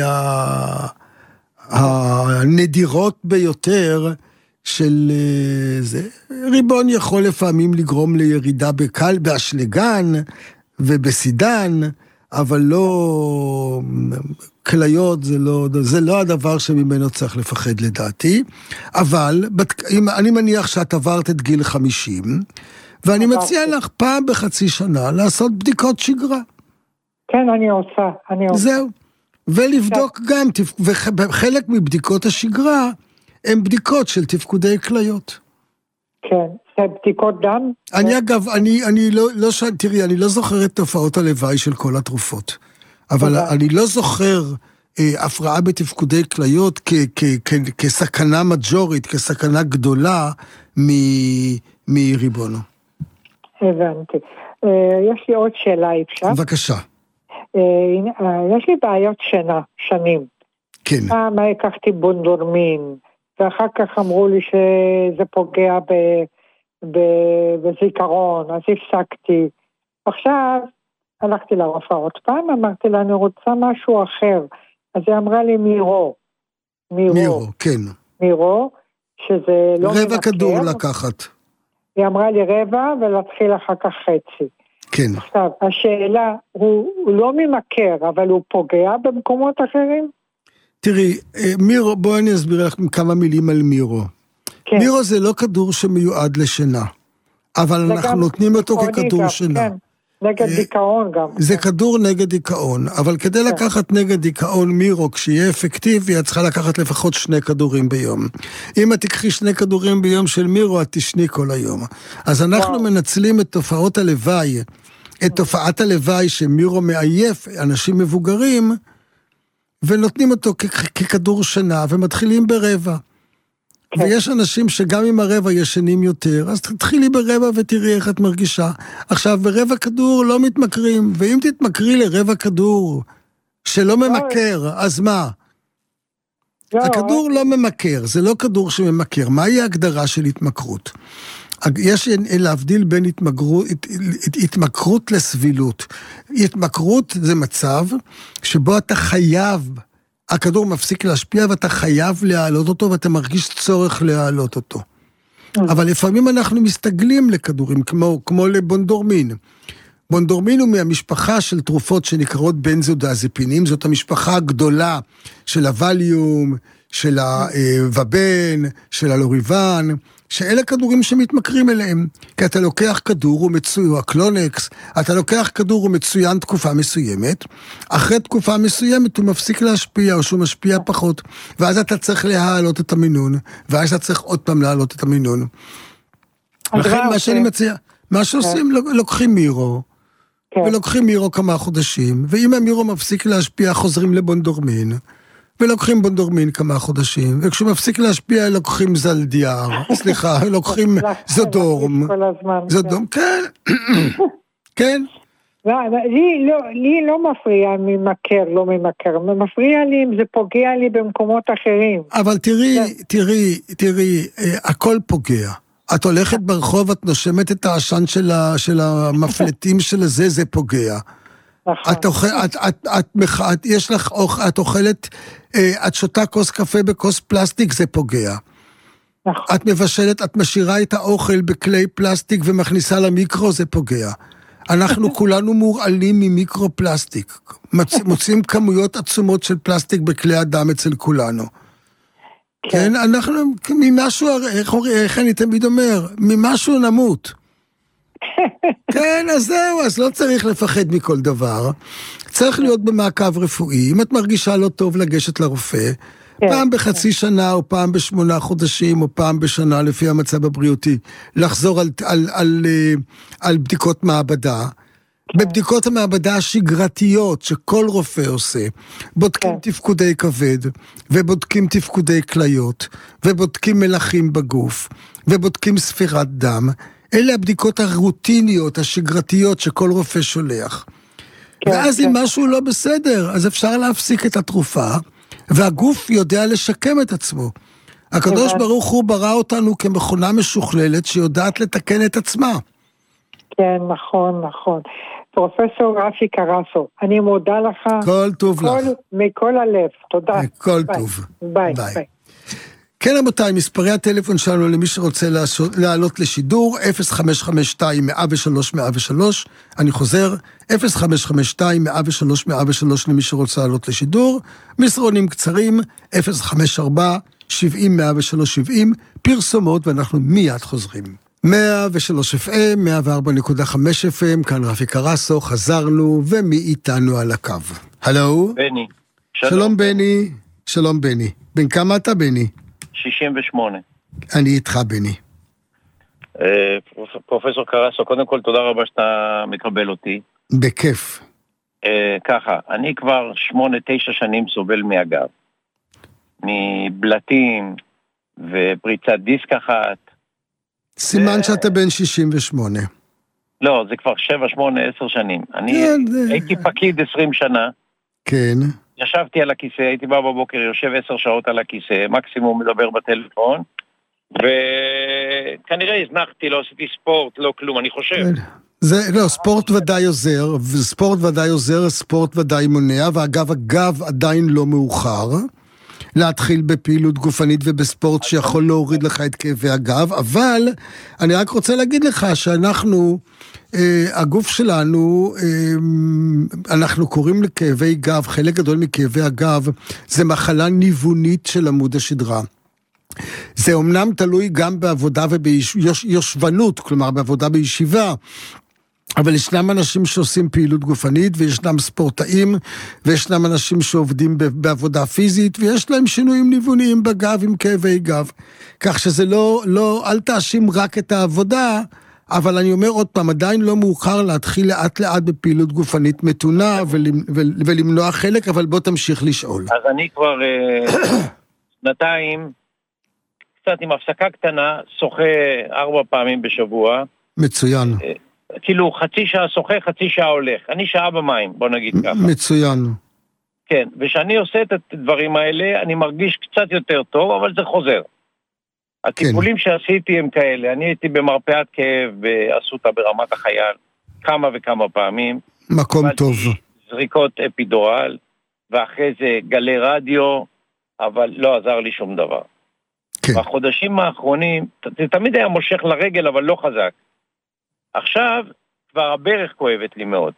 הנדירות ביותר של זה. ריבון יכול לפעמים לגרום לירידה בקל, באשלגן ובסידן, אבל לא, כליות זה לא, זה לא הדבר שממנו צריך לפחד לדעתי, אבל אני מניח שאת עברת את גיל חמישים, ואני מציע לך פעם בחצי שנה לעשות בדיקות שגרה. כן, אני עושה, אני עושה. זהו. ולבדוק גם, וחלק מבדיקות השגרה, הן בדיקות של תפקודי כליות. כן, זה בדיקות דם? אני אגב, אני, אני לא, לא ש... תראי, אני לא זוכר את תופעות הלוואי של כל התרופות. אבל אני לא זוכר אה, הפרעה בתפקודי כליות כ, כ, כ, כסכנה מג'ורית, כסכנה גדולה מ, מריבונו. הבנתי. אה, יש לי עוד שאלה, אפשר? בבקשה. אה, יש לי בעיות שינה, שנים. כן. פעם לקחתי בונדורמין, ואחר כך אמרו לי שזה פוגע ב, ב, בזיכרון, אז הפסקתי. עכשיו הלכתי לרופאה עוד פעם, אמרתי לה, אני רוצה משהו אחר. אז היא אמרה לי מירו. מירו, מירו כן. מירו, שזה לא רבע ממכר. כדור לקחת. היא אמרה לי רבע, ולהתחיל אחר כך חצי. כן. עכשיו, השאלה, הוא, הוא לא ממכר, אבל הוא פוגע במקומות אחרים? תראי, מירו, בואי אני אסביר לך כמה מילים על מירו. כן. מירו זה לא כדור שמיועד לשינה, אבל אנחנו נותנים אותו ככדור גם, שינה. כן. נגד דיכאון גם. זה כדור נגד דיכאון, אבל כדי לקחת נגד דיכאון מירו, כשיהיה אפקטיבי, את צריכה לקחת לפחות שני כדורים ביום. אם את תקחי שני כדורים ביום של מירו, את תשני כל היום. אז אנחנו מנצלים את תופעות הלוואי, את תופעת הלוואי שמירו מעייף אנשים מבוגרים, ונותנים אותו ככדור שינה, ומתחילים ברבע. ויש אנשים שגם עם הרבע ישנים יותר, אז תתחילי ברבע ותראי איך את מרגישה. עכשיו, ברבע כדור לא מתמכרים, ואם תתמכרי לרבע כדור שלא ממכר, אז מה? הכדור לא ממכר, זה לא כדור שממכר. מהי ההגדרה של התמכרות? יש להבדיל בין התמכרות, התמכרות לסבילות. התמכרות זה מצב שבו אתה חייב, הכדור מפסיק להשפיע ואתה חייב להעלות אותו ואתה מרגיש צורך להעלות אותו. אבל לפעמים אנחנו מסתגלים לכדורים, כמו, כמו לבונדורמין. בונדורמין הוא מהמשפחה של תרופות שנקראות בנזודיאזפינים, זאת המשפחה הגדולה של הווליום, של הוובן, של הלוריבן, שאלה כדורים שמתמכרים אליהם, כי אתה לוקח כדור, הוא מצוין, הקלונקס, אתה לוקח כדור, הוא מצוין תקופה מסוימת, אחרי תקופה מסוימת הוא מפסיק להשפיע, או שהוא משפיע פחות, ואז אתה צריך להעלות את המינון, ואז אתה צריך עוד פעם להעלות את המינון. לכן מה שאני מציע, מה שעושים, לוקחים מירו, ולוקחים מירו כמה חודשים, ואם המירו מפסיק להשפיע, חוזרים לבונדורמין, ולוקחים בונדורמין כמה חודשים, וכשהוא מפסיק להשפיע, לוקחים זלדיאר, סליחה, לוקחים זודורם. זודורם, כן, כן. לי לא מפריע ממכר, לא ממכר, מפריע לי אם זה פוגע לי במקומות אחרים. אבל תראי, תראי, תראי, הכל פוגע. את הולכת ברחוב, את נושמת את העשן של המפלטים של הזה, זה פוגע. את אוכלת, את, את, את, יש לך, את אוכלת, את שותה כוס קפה בכוס פלסטיק, זה פוגע. את מבשלת, את משאירה את האוכל בכלי פלסטיק ומכניסה למיקרו, זה פוגע. אנחנו כולנו מורעלים ממיקרו פלסטיק. מוצאים כמויות עצומות של פלסטיק בכלי הדם אצל כולנו. כן, אנחנו, ממשהו, איך אני תמיד אומר, ממשהו נמות. כן, אז זהו, אז לא צריך לפחד מכל דבר. צריך להיות במעקב רפואי. אם את מרגישה לא טוב לגשת לרופא, פעם בחצי שנה, או פעם בשמונה חודשים, או פעם בשנה, לפי המצב הבריאותי, לחזור על, על, על, על בדיקות מעבדה. בבדיקות המעבדה השגרתיות שכל רופא עושה, בודקים תפקודי כבד, ובודקים תפקודי כליות, ובודקים מלחים בגוף, ובודקים ספירת דם. אלה הבדיקות הרוטיניות, השגרתיות שכל רופא שולח. כן, ואז כן. אם משהו לא בסדר, אז אפשר להפסיק את התרופה, והגוף יודע לשקם את עצמו. הקדוש ברוך הוא ברא אותנו כמכונה משוכללת שיודעת לתקן את עצמה. כן, נכון, נכון. פרופסור רפי קרסו, אני מודה לך. כל טוב כל, לך. מכל הלב, תודה. כל ביי. טוב. ביי, ביי. ביי. כן רבותיי, מספרי הטלפון שלנו למי שרוצה לעלות לשידור, אפס חמש חמש שתיים מאה ושלוש מאה ושלוש, אני חוזר, אפס חמש חמש שתיים מאה ושלוש מאה ושלוש למי שרוצה לעלות לשידור, מסרונים קצרים, אפס חמש ארבע שבעים מאה ושלוש שבעים, פרסומות ואנחנו מיד חוזרים. מאה ושלוש אף אם, מאה וארבע נקודה חמש אף אם, כאן רפי קרסו, חזרנו ומי איתנו על הקו. הלו? בני. שלום. שלום בני, שלום בני. בן כמה אתה בני? שישים ושמונה. אני איתך בני. פרופסור קרסו, קודם כל תודה רבה שאתה מקבל אותי. בכיף. ככה, אני כבר שמונה, תשע שנים סובל מהגב. מבלטים ופריצת דיסק אחת. סימן שאתה בן שישים ושמונה. לא, זה כבר שבע, שמונה, עשר שנים. אני הייתי פקיד עשרים שנה. כן. ישבתי על הכיסא, הייתי בא בבוקר, יושב עשר שעות על הכיסא, מקסימום מדבר בטלפון, וכנראה הזנחתי, לא עשיתי ספורט, לא כלום, אני חושב. זה, לא, ספורט ודאי עוזר, וספורט ודאי עוזר, ספורט ודאי מונע, ואגב, אגב, עדיין לא מאוחר, להתחיל בפעילות גופנית ובספורט שיכול להוריד לך את כאבי הגב, אבל אני רק רוצה להגיד לך שאנחנו, אה, הגוף שלנו, אה, אנחנו קוראים לכאבי גב, חלק גדול מכאבי הגב, זה מחלה ניוונית של עמוד השדרה. זה אומנם תלוי גם בעבודה וביושבנות, כלומר בעבודה בישיבה, אבל ישנם אנשים שעושים פעילות גופנית, וישנם ספורטאים, וישנם אנשים שעובדים בעבודה פיזית, ויש להם שינויים ניווניים בגב עם כאבי גב. כך שזה לא, לא, אל תאשים רק את העבודה, אבל אני אומר עוד פעם, עדיין לא מאוחר להתחיל לאט לאט בפעילות גופנית מתונה, ולמנוע חלק, אבל בוא תמשיך לשאול. אז אני כבר שנתיים, קצת עם הפסקה קטנה, שוחה ארבע פעמים בשבוע. מצוין. כאילו חצי שעה שוחה, חצי שעה הולך. אני שעה במים, בוא נגיד ככה. מצוין. כן, ושאני עושה את הדברים האלה, אני מרגיש קצת יותר טוב, אבל זה חוזר. הטיפולים כן. שעשיתי הם כאלה. אני הייתי במרפאת כאב, באסותא ברמת החייל, כמה וכמה פעמים. מקום טוב. זריקות אפידורל, ואחרי זה גלי רדיו, אבל לא עזר לי שום דבר. כן. בחודשים האחרונים, זה תמיד היה מושך לרגל, אבל לא חזק. עכשיו, כבר הברך כואבת לי מאוד.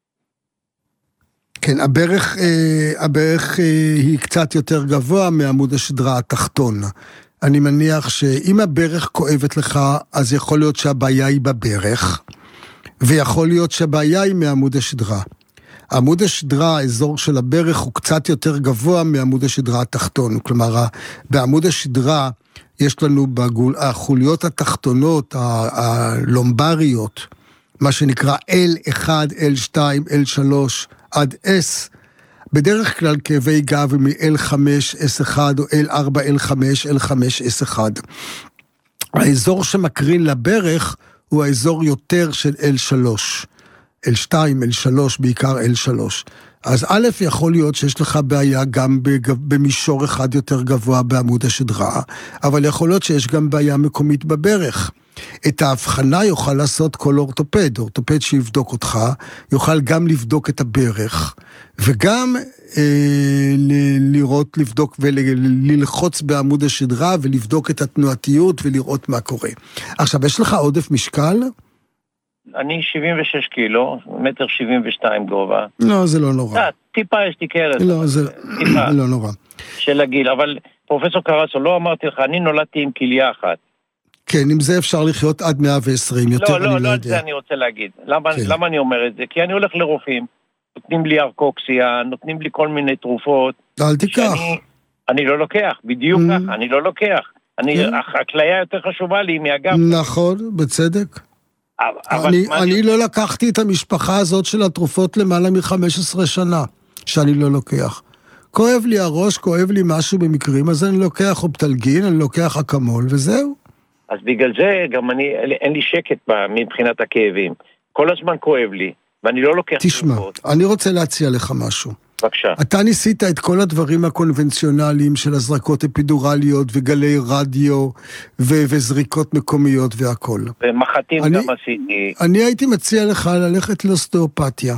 כן, הברך, אה, הברך אה, היא קצת יותר גבוה מעמוד השדרה התחתון. אני מניח שאם הברך כואבת לך, אז יכול להיות שהבעיה היא בברך, ויכול להיות שהבעיה היא מעמוד השדרה. עמוד השדרה, האזור של הברך, הוא קצת יותר גבוה מעמוד השדרה התחתון. כלומר, בעמוד השדרה יש לנו בחוליות התחתונות, הלומבריות, מה שנקרא אל אחת, אל שתיים, אל שלוש עד S, בדרך כלל כאבי גב מ-אל חמש, אס אחת, או אל ארבע, אל חמש, אל חמש, אס אחת. האזור שמקרין לברך הוא האזור יותר של אל שלוש. אל שתיים, אל שלוש, בעיקר אל שלוש. אז א', יכול להיות שיש לך בעיה גם במישור אחד יותר גבוה בעמוד השדרה, אבל יכול להיות שיש גם בעיה מקומית בברך. את ההבחנה יוכל לעשות כל אורתופד, אורתופד שיבדוק אותך, יוכל גם לבדוק את הברך, וגם אה, ל- לראות, לבדוק וללחוץ בעמוד השדרה, ולבדוק את התנועתיות ולראות מה קורה. עכשיו, יש לך עודף משקל? אני שבעים ושש קילו, מטר שבעים ושתיים גובה. לא, זה לא נורא. טיפה יש לי קרת. לא, זה לא נורא. של הגיל, אבל פרופסור קרסו, לא אמרתי לך, אני נולדתי עם כליה אחת. כן, עם זה אפשר לחיות עד מאה ועשרים, יותר אני לא יודע. לא, לא, לא, זה אני רוצה להגיד. למה אני אומר את זה? כי אני הולך לרופאים, נותנים לי ארקוקסיה, נותנים לי כל מיני תרופות. אל תיקח. אני לא לוקח, בדיוק ככה, אני לא לוקח. הכליה יותר חשובה לי מהגב. נכון, בצדק. אני, אני לא לקחתי את המשפחה הזאת של התרופות למעלה מ-חמש עשרה שנה, שאני לא לוקח. כואב לי הראש, כואב לי משהו במקרים, אז אני לוקח אופטלגין, אני לוקח אקמול, וזהו. אז בגלל זה גם אני, אין לי שקט מבחינת הכאבים. כל הזמן כואב לי, ואני לא לוקח תשמע, תרופות. אני רוצה להציע לך משהו. בבקשה. אתה ניסית את כל הדברים הקונבנציונליים של הזרקות אפידורליות וגלי רדיו ו- וזריקות מקומיות והכל. ומחתים אני, גם עשיתי. אני הייתי מציע לך ללכת לאוסטאופתיה.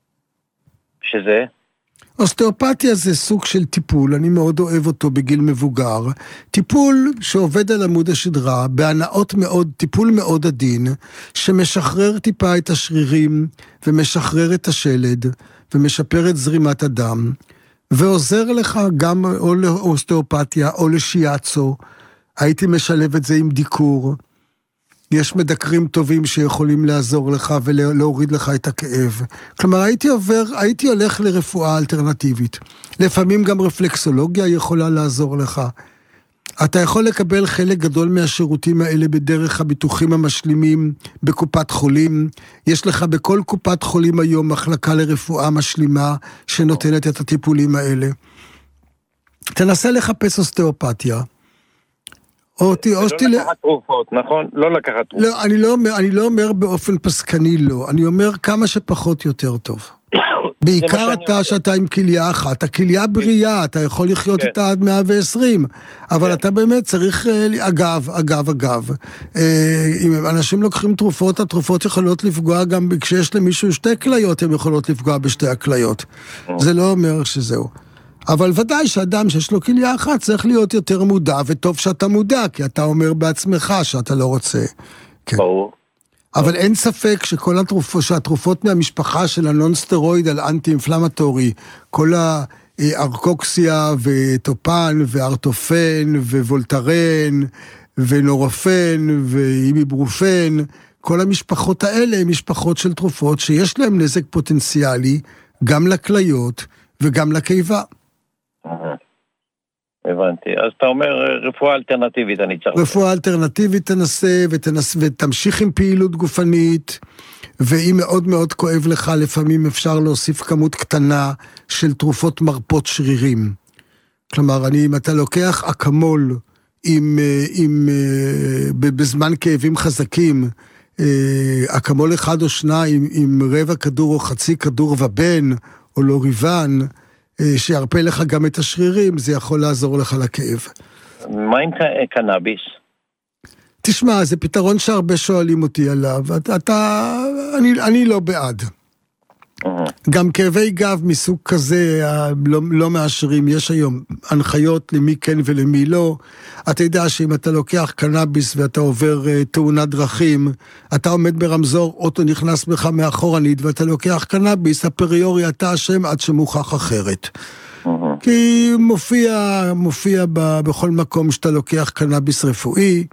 שזה? אוסטאופתיה זה סוג של טיפול, אני מאוד אוהב אותו בגיל מבוגר. טיפול שעובד על עמוד השדרה, בהנאות מאוד, טיפול מאוד עדין, שמשחרר טיפה את השרירים ומשחרר את השלד. ומשפר את זרימת הדם, ועוזר לך גם או לאוסטאופתיה או לשיאצו. הייתי משלב את זה עם דיקור. יש מדקרים טובים שיכולים לעזור לך ולהוריד לך את הכאב. כלומר, הייתי עובר, הייתי הולך לרפואה אלטרנטיבית. לפעמים גם רפלקסולוגיה יכולה לעזור לך. אתה יכול לקבל חלק גדול מהשירותים האלה בדרך הביטוחים המשלימים בקופת חולים. יש לך בכל קופת חולים היום מחלקה לרפואה משלימה שנותנת את הטיפולים האלה. תנסה לחפש אוסטאופתיה. או לא לקחת תרופות, נכון? לא לקחת תרופות. לא, אני לא אומר, אני לא אומר באופן פסקני לא. אני אומר כמה שפחות יותר טוב. בעיקר אתה שאתה עם כליה אחת, הכליה בריאה, אתה יכול לחיות איתה עד מאה ועשרים, אבל אתה באמת צריך, אגב, אגב, אגב, אם אנשים לוקחים תרופות, התרופות יכולות לפגוע גם כשיש למישהו שתי כליות, הן יכולות לפגוע בשתי הכליות. זה לא אומר שזהו. אבל ודאי שאדם שיש לו כליה אחת צריך להיות יותר מודע, וטוב שאתה מודע, כי אתה אומר בעצמך שאתה לא רוצה. ברור. אבל אין ספק שכל התרופות, שהתרופות מהמשפחה של הנון-סטרואיד על אנטי-אינפלמטורי, כל הארקוקסיה וטופן וארטופן ווולטרן ונורופן ואיביברופן, כל המשפחות האלה הן משפחות של תרופות שיש להן נזק פוטנציאלי גם לכליות וגם לקיבה. הבנתי. אז אתה אומר רפואה אלטרנטיבית אני צריך. רפואה אלטרנטיבית תנסה ותנס, ותמשיך עם פעילות גופנית, ואם מאוד מאוד כואב לך, לפעמים אפשר להוסיף כמות קטנה של תרופות מרפות שרירים. כלומר, אני, אם אתה לוקח אקמול עם, עם, בזמן כאבים חזקים, אקמול אחד או שניים עם רבע כדור או חצי כדור ובן או לוריבן, שירפא לך גם את השרירים, זה יכול לעזור לך לכאב. מה עם קנאביס? תשמע, זה פתרון שהרבה שואלים אותי עליו. אתה, אתה אני, אני לא בעד. גם כאבי גב מסוג כזה לא, לא מאשרים, יש היום הנחיות למי כן ולמי לא. אתה יודע שאם אתה לוקח קנאביס ואתה עובר uh, תאונת דרכים, אתה עומד ברמזור, אוטו נכנס בך מאחורנית ואתה לוקח קנאביס, הפריורי אתה אשם עד שמוכח אחרת. כי מופיע, מופיע ב, בכל מקום שאתה לוקח קנאביס רפואי.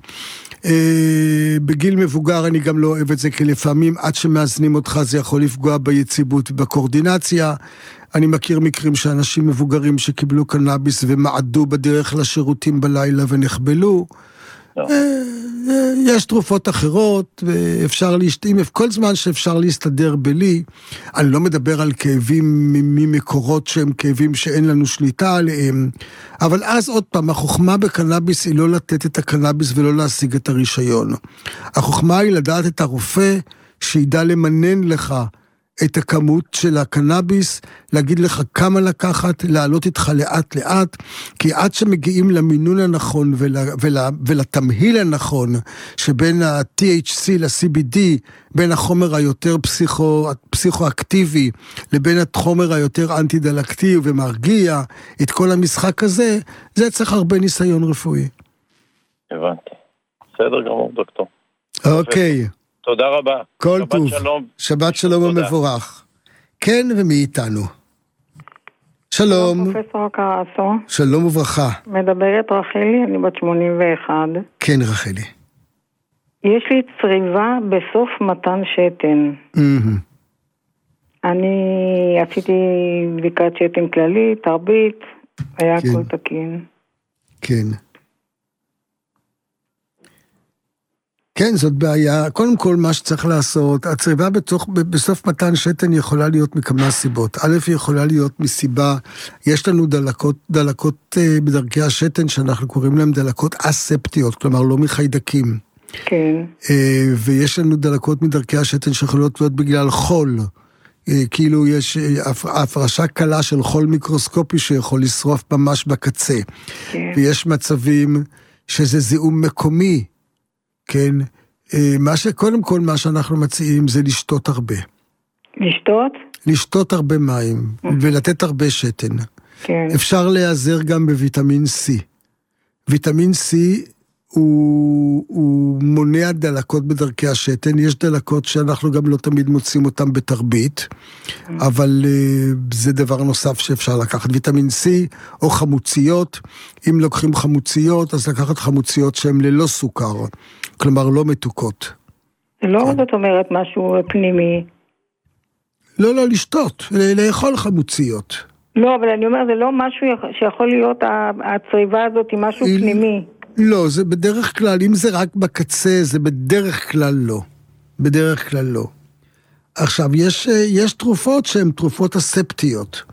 Uh, בגיל מבוגר אני גם לא אוהב את זה, כי לפעמים עד שמאזנים אותך זה יכול לפגוע ביציבות ובקורדינציה. אני מכיר מקרים שאנשים מבוגרים שקיבלו קנאביס ומעדו בדרך לשירותים בלילה ונחבלו. לא. Uh, uh, יש תרופות אחרות, ואפשר להשתאים, כל זמן שאפשר להסתדר בלי. אני לא מדבר על כאבים ממקורות שהם כאבים שאין לנו שליטה עליהם, אבל אז עוד פעם, החוכמה בקנאביס היא לא לתת את הקנאביס ולא להשיג את הרישיון. החוכמה היא לדעת את הרופא שידע למנן לך את הכמות של הקנאביס, להגיד לך כמה לקחת, לעלות איתך לאט לאט, כי עד שמגיעים למינון הנכון ול, ול, ולתמהיל הנכון, שבין ה-טי אייץ' סי ל-סי בי די, בין החומר היותר פסיכו, פסיכואקטיבי, לבין החומר היותר אנטי-דלקטיבי ומרגיע, את כל המשחק הזה, זה צריך הרבה ניסיון רפואי. הבנתי. בסדר גמור, דוקטור. אוקיי. תודה רבה. כל שבת טוב. שלום. שבת שלום המבורך. כן, ומי איתנו? שלום. פרופסור קרסו. שלום וברכה. מדברת רחלי, אני בת שמונים ואחת. כן, רחלי. יש לי צריבה בסוף מתן שתן. Mm-hmm. אני עשיתי בדיקת שתן כללית, תרבית, היה כן. הכל תקין. כן. כן, זאת בעיה. קודם כל, מה שצריך לעשות, הצריבה בתוך, בסוף מתן שתן יכולה להיות מכמה סיבות. א', היא יכולה להיות מסיבה, יש לנו דלקות, דלקות בדרכי השתן, שאנחנו קוראים להם דלקות אספטיות, כלומר לא מחיידקים. כן. ויש לנו דלקות מדרכי השתן שיכולות להיות בגלל חול. כאילו יש הפרשה קלה של חול מיקרוסקופי שיכול לשרוף ממש בקצה. כן. ויש מצבים שזה זיהום מקומי, כן, מה שקודם כל מה שאנחנו מציעים זה לשתות הרבה. לשתות? לשתות הרבה מים, ולתת הרבה שתן. כן. אפשר להיעזר גם בוויטמין C. ויטמין C הוא, הוא מונע דלקות בדרכי השתן, יש דלקות שאנחנו גם לא תמיד מוצאים אותם בתרבית, אבל זה דבר נוסף שאפשר לקחת. ויטמין C או חמוציות, אם לוקחים חמוציות, אז לקחת חמוציות שהן ללא סוכר, כלומר לא מתוקות. לא זאת אומרת משהו פנימי. לא, לא, לשתות, לאכול חמוציות. לא, אבל אני אומר, זה לא משהו שיכול להיות, הצריבה הזאת היא משהו פנימי. לא, זה בדרך כלל, אם זה רק בקצה, זה בדרך כלל לא. בדרך כלל לא. עכשיו, יש, יש תרופות שהן תרופות אספטיות.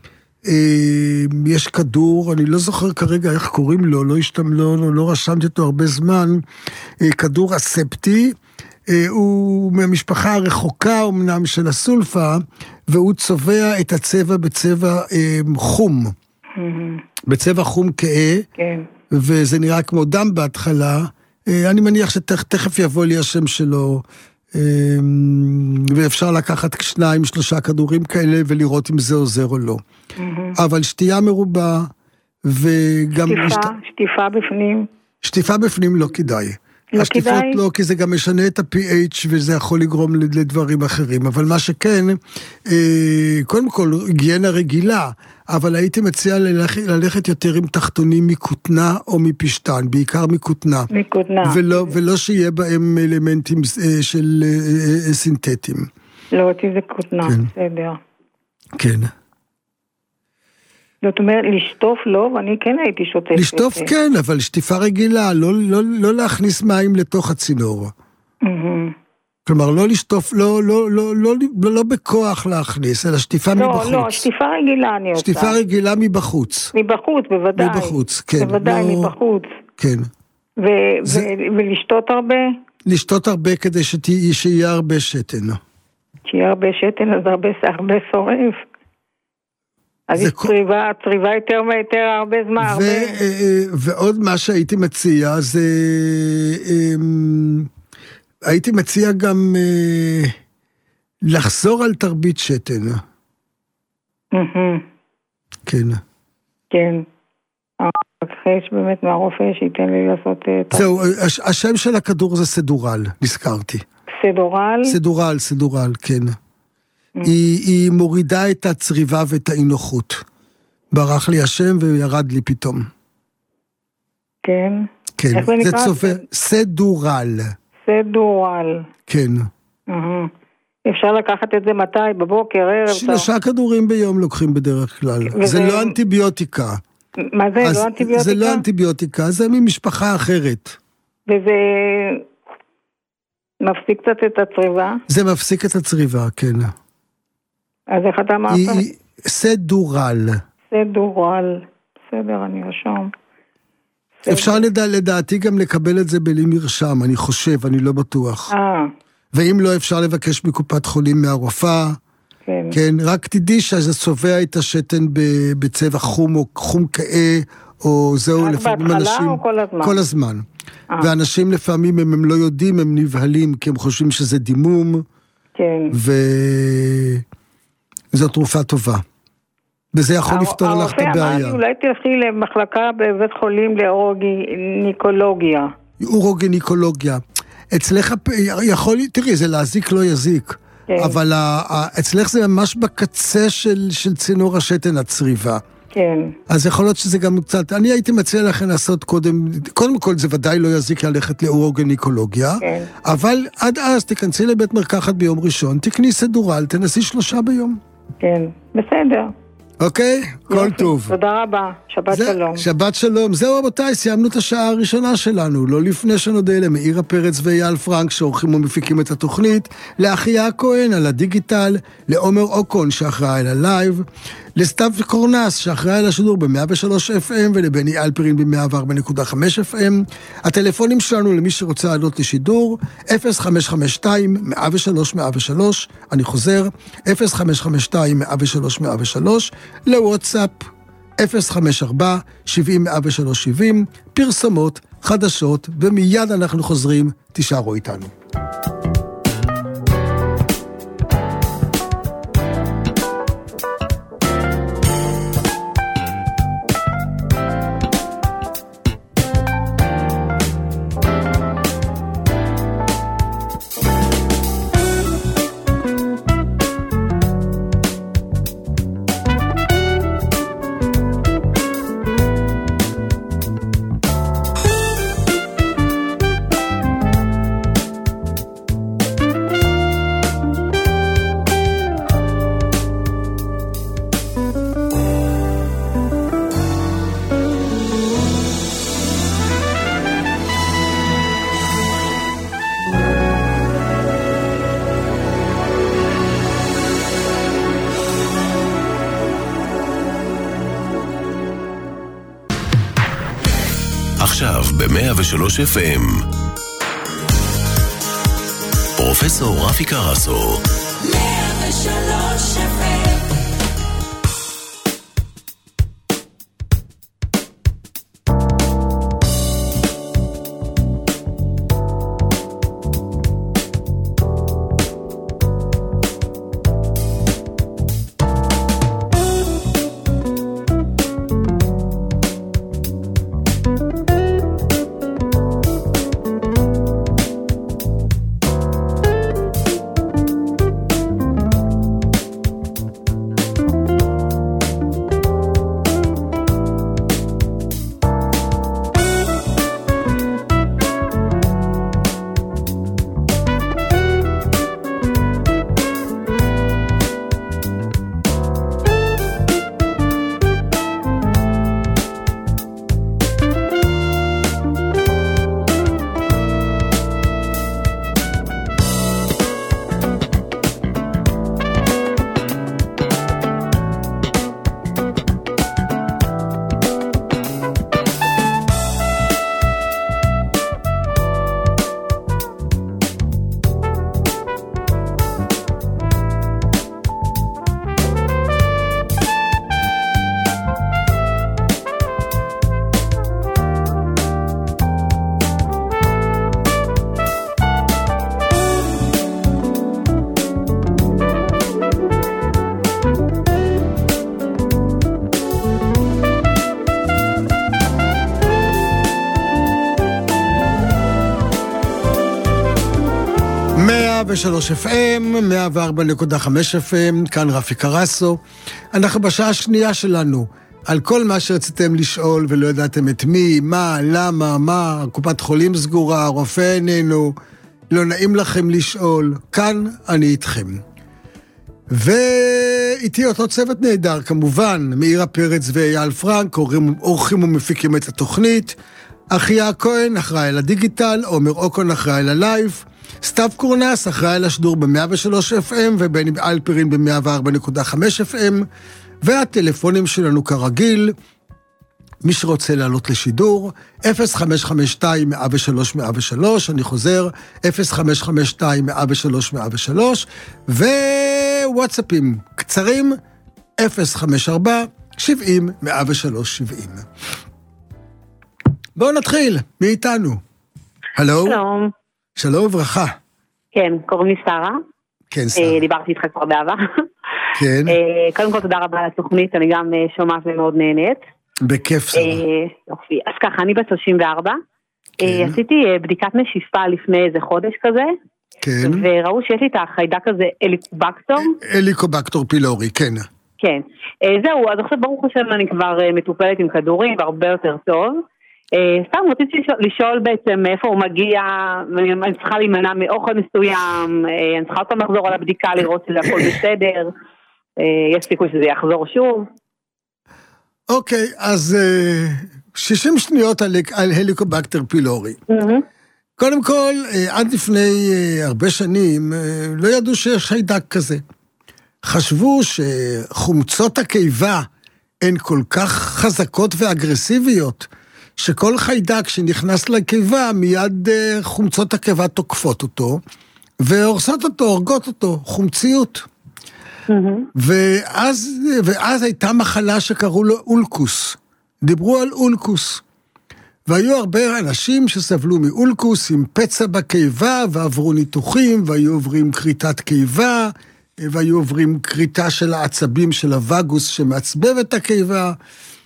יש כדור, אני לא זוכר כרגע איך קוראים לו, לא, השתמ, לא, לא, לא רשמתי אותו הרבה זמן, כדור אספטי, הוא מהמשפחה הרחוקה אומנם של הסולפה, והוא צובע את הצבע בצבע חום. בצבע חום כהה, כן. וזה נראה כמו דם בהתחלה. אני מניח שתכף יבוא לי השם שלו, ואפשר לקחת שניים, שלושה כדורים כאלה, ולראות אם זה עוזר או לא. אבל שתייה מרובה, וגם... שטיפה, שטיפה בפנים. שטיפה בפנים לא כדאי. לא כדאי? השטיפות לא, כי זה גם משנה את ה-פי אייץ' וזה יכול לגרום לדברים אחרים. אבל מה שכן, קודם כל, היגיינה רגילה, אבל הייתי מציע ללכת, ללכת יותר עם תחתונים מכותנה או מפשטן, בעיקר מכותנה. מכותנה. ולא, ולא שיהיה בהם אלמנטים של סינתטיים. לא, אותי זה כותנה, כן. בסדר. כן. זאת אומרת, לשטוף לא, ואני כן הייתי שוטפת. לשטוף כן, אבל שטיפה רגילה, לא, לא, לא להכניס מים לתוך הצינור. Mm-hmm. כלומר, לא לשטוף, לא, לא, לא, לא, לא, לא בכוח להכניס, אלא שטיפה לא, מבחוץ. לא, לא, שטיפה רגילה אני עושה. שטיפה רגילה מבחוץ. מבחוץ, בוודאי. מבחוץ, כן. בוודאי, לא... מבחוץ. כן. ו- זה... ו- ולשתות הרבה? לשתות הרבה כדי שתה... שיהיה הרבה שתן. שיהיה הרבה שתן, אז הרבה, הרבה שורף. אז יש כל... צריבה, צריבה יותר ויותר הרבה זמן. ו- הרבה... ועוד מה שהייתי מציע, זה... הייתי מציע גם לחזור על תרבית שתן. כן. כן. יש באמת מהרופא שייתן לי לעשות... זהו, השם של הכדור זה סדורל, נזכרתי. סדורל? סדורל, סדורל, כן. היא, היא מורידה את הצריבה ואת האינוחות. ברח לי השם וירד לי פתאום. כן. כן, איך זה נקרא? זה צופה, סדורל. סדורל. כן. אפשר לקחת את זה מתי? בבוקר, ערב? שלושה כדורים ביום לוקחים בדרך כלל. וזה... זה לא אנטיביוטיקה. מה זה? לא אנטיביוטיקה? זה לא אנטיביוטיקה, זה ממשפחה אחרת. וזה מפסיק קצת את הצריבה? זה מפסיק את הצריבה, כן. אז איך אתה אמרת? סדורל. סדורל. בסדר, אני רשום. אפשר לדע, לדעתי גם לקבל את זה בלי מרשם, אני חושב, אני לא בטוח. אה. ואם לא, אפשר לבקש מקופת חולים מהרופאה. כן. כן, רק תדעי שזה צובע את השתן בצבע חום או חום כאה, או זהו לפעמים אנשים... רק בהתחלה או כל הזמן? כל הזמן. אה. ואנשים לפעמים הם, הם לא יודעים, הם נבהלים, כי הם חושבים שזה דימום. כן. וזו תרופה טובה. וזה יכול לפתור לך את הבעיה. הרופא אמר לי, אולי תלכי למחלקה בבית חולים לאורוגינקולוגיה. אורוגינקולוגיה. אצלך, יכול, תראי, זה להזיק לא יזיק. כן. אבל אצלך זה ממש בקצה של, של צינור השתן הצריבה. כן. אז יכול להיות שזה גם קצת, אני הייתי מציע לכם לעשות קודם, קודם כל זה ודאי לא יזיק ללכת לאורוגינקולוגיה, כן. אבל עד אז תכנסי לבית מרקחת ביום ראשון, תקני סדורל, תנסי שלושה ביום. כן, בסדר. אוקיי? כל טוב. תודה רבה, שבת שלום. שבת שלום. זהו רבותיי, סיימנו את השעה הראשונה שלנו. לא לפני שנודה למאירה פרץ ואייל פרנק שעורכים ומפיקים את התוכנית, לאחיה הכהן על הדיגיטל, לעומר אוקון שאחראי על הלייב, לסתיו קורנס שאחראי על השידור ב-מאה ושלוש אף אם ולבני אלפרין ב-מאה וארבע נקודה חמש אף אם. הטלפונים שלנו למי שרוצה לעלות לשידור, אפס חמש חמש שתיים מאה ושלוש מאה ושלוש, אני חוזר, אפס חמש חמש שתיים מאה ושלוש מאה ושלוש, לוואטסאפ, אפס חמש ארבע שבעים מאה ושלוש שבעים, פרסומות, חדשות, ומיד אנחנו חוזרים, תישארו איתנו. עכשיו ב-מאה ושלוש אף אם. פרופסור רפי קרסו. מאה ושלוש אף אם. מאה ושלוש אף אם, מאה וארבע נקודה חמש אף אם, כאן רפי קרסו. אנחנו בשעה השנייה שלנו, על כל מה שרציתם לשאול ולא ידעתם את מי, מה, למה, מה, קופת חולים סגורה, רופא איננו, לא נעים לכם לשאול, כאן אני איתכם. ואיתי אותו צוות נהדר, כמובן, מאירה פרץ ואייל פרנק, עורכים ומפיקים את התוכנית, אחיה כהן אחראי על הדיגיטל, עומר אוקון אחראי על הלייב, סתיו קורנס אחראי על השידור ב-מאה ושלוש אף אם ובני אלפרין ב-מאה וארבע נקודה חמש אף אם, והטלפונים שלנו כרגיל, מי שרוצה לעלות לשידור, אפס חמש חמש שתיים מאה ושלוש מאה ושלוש, אני חוזר, אפס חמש חמש שתיים מאה ושלוש מאה ושלוש, ווואטסאפים קצרים, אפס חמש ארבע שבעים מאה ושלוש שבעים. בואו נתחיל, מי איתנו? הלו? שלום. שלום וברכה. כן, קוראים לי שרה. כן, שרה. דיברתי איתך כבר בעבר. כן. קודם כל תודה רבה על התוכנית, אני גם שומעת ומאוד נהנית. בכיף שרה. יופי, אז ככה, אני בת שלושים וארבע. עשיתי בדיקת נשיפה לפני איזה חודש כזה. כן. וראו שיש לי את החיידק הזה אליקובקטור. אליקובקטור פילורי, כן. כן. זהו, אז עכשיו ברוך השם אני כבר מטופלת עם כדורים, והרבה יותר טוב. סתם רציתי לשאול בעצם מאיפה הוא מגיע, אני צריכה להימנע מאוכל מסוים, אני צריכה אותם לחזור על הבדיקה לראות שזה הכל בסדר, יש סיכוי שזה יחזור שוב. אוקיי, אז שישים שניות על הליקובקטר פילורי. קודם כל, עד לפני הרבה שנים לא ידעו שיש חיידק כזה. חשבו שחומצות הקיבה הן כל כך חזקות ואגרסיביות, שכל חיידק שנכנס לקיבה, מיד חומצות הקיבה תוקפות אותו, והורסות אותו, הורגות אותו, חומציות. Mm-hmm. ואז, ואז הייתה מחלה שקראו לו אולקוס. דיברו על אולקוס. והיו הרבה אנשים שסבלו מאולקוס עם פצע בקיבה, ועברו ניתוחים, והיו עוברים קריטת קיבה, והיו עוברים קריטה של העצבים של הווגוס שמעצבב את הקיבה,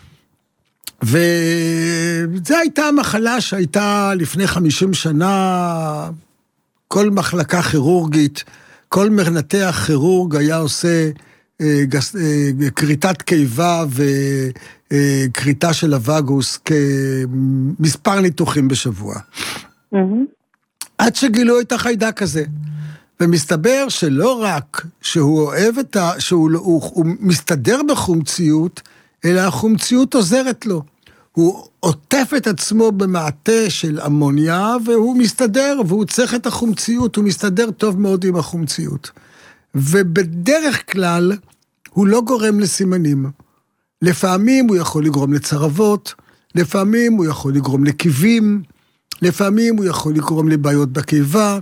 וזו הייתה המחלה שהייתה לפני חמישים שנה, כל מחלקה כירורגית, כל מנתח כירורג היה עושה אה, גס, אה, קריטת קיבה וקריטה של הווגוס כמספר ניתוחים בשבוע. Mm-hmm. עד שגילו את החיידק הזה. ומסתבר שלא רק שהוא אוהב את ה... שהוא הוא, הוא מסתדר בחומציות, אלא החומציות עוזרת לו. הוא עוטף את עצמו במעטה של אמוניה, והוא מסתדר, והוא צריך את החומציות, הוא מסתדר טוב מאוד עם החומציות. ובדרך כלל, הוא לא גורם לסימנים. לפעמים הוא יכול לגרום לצרבות, לפעמים הוא יכול לגרום לקיבים, לפעמים הוא יכול לגרום לבעיות בקיבה,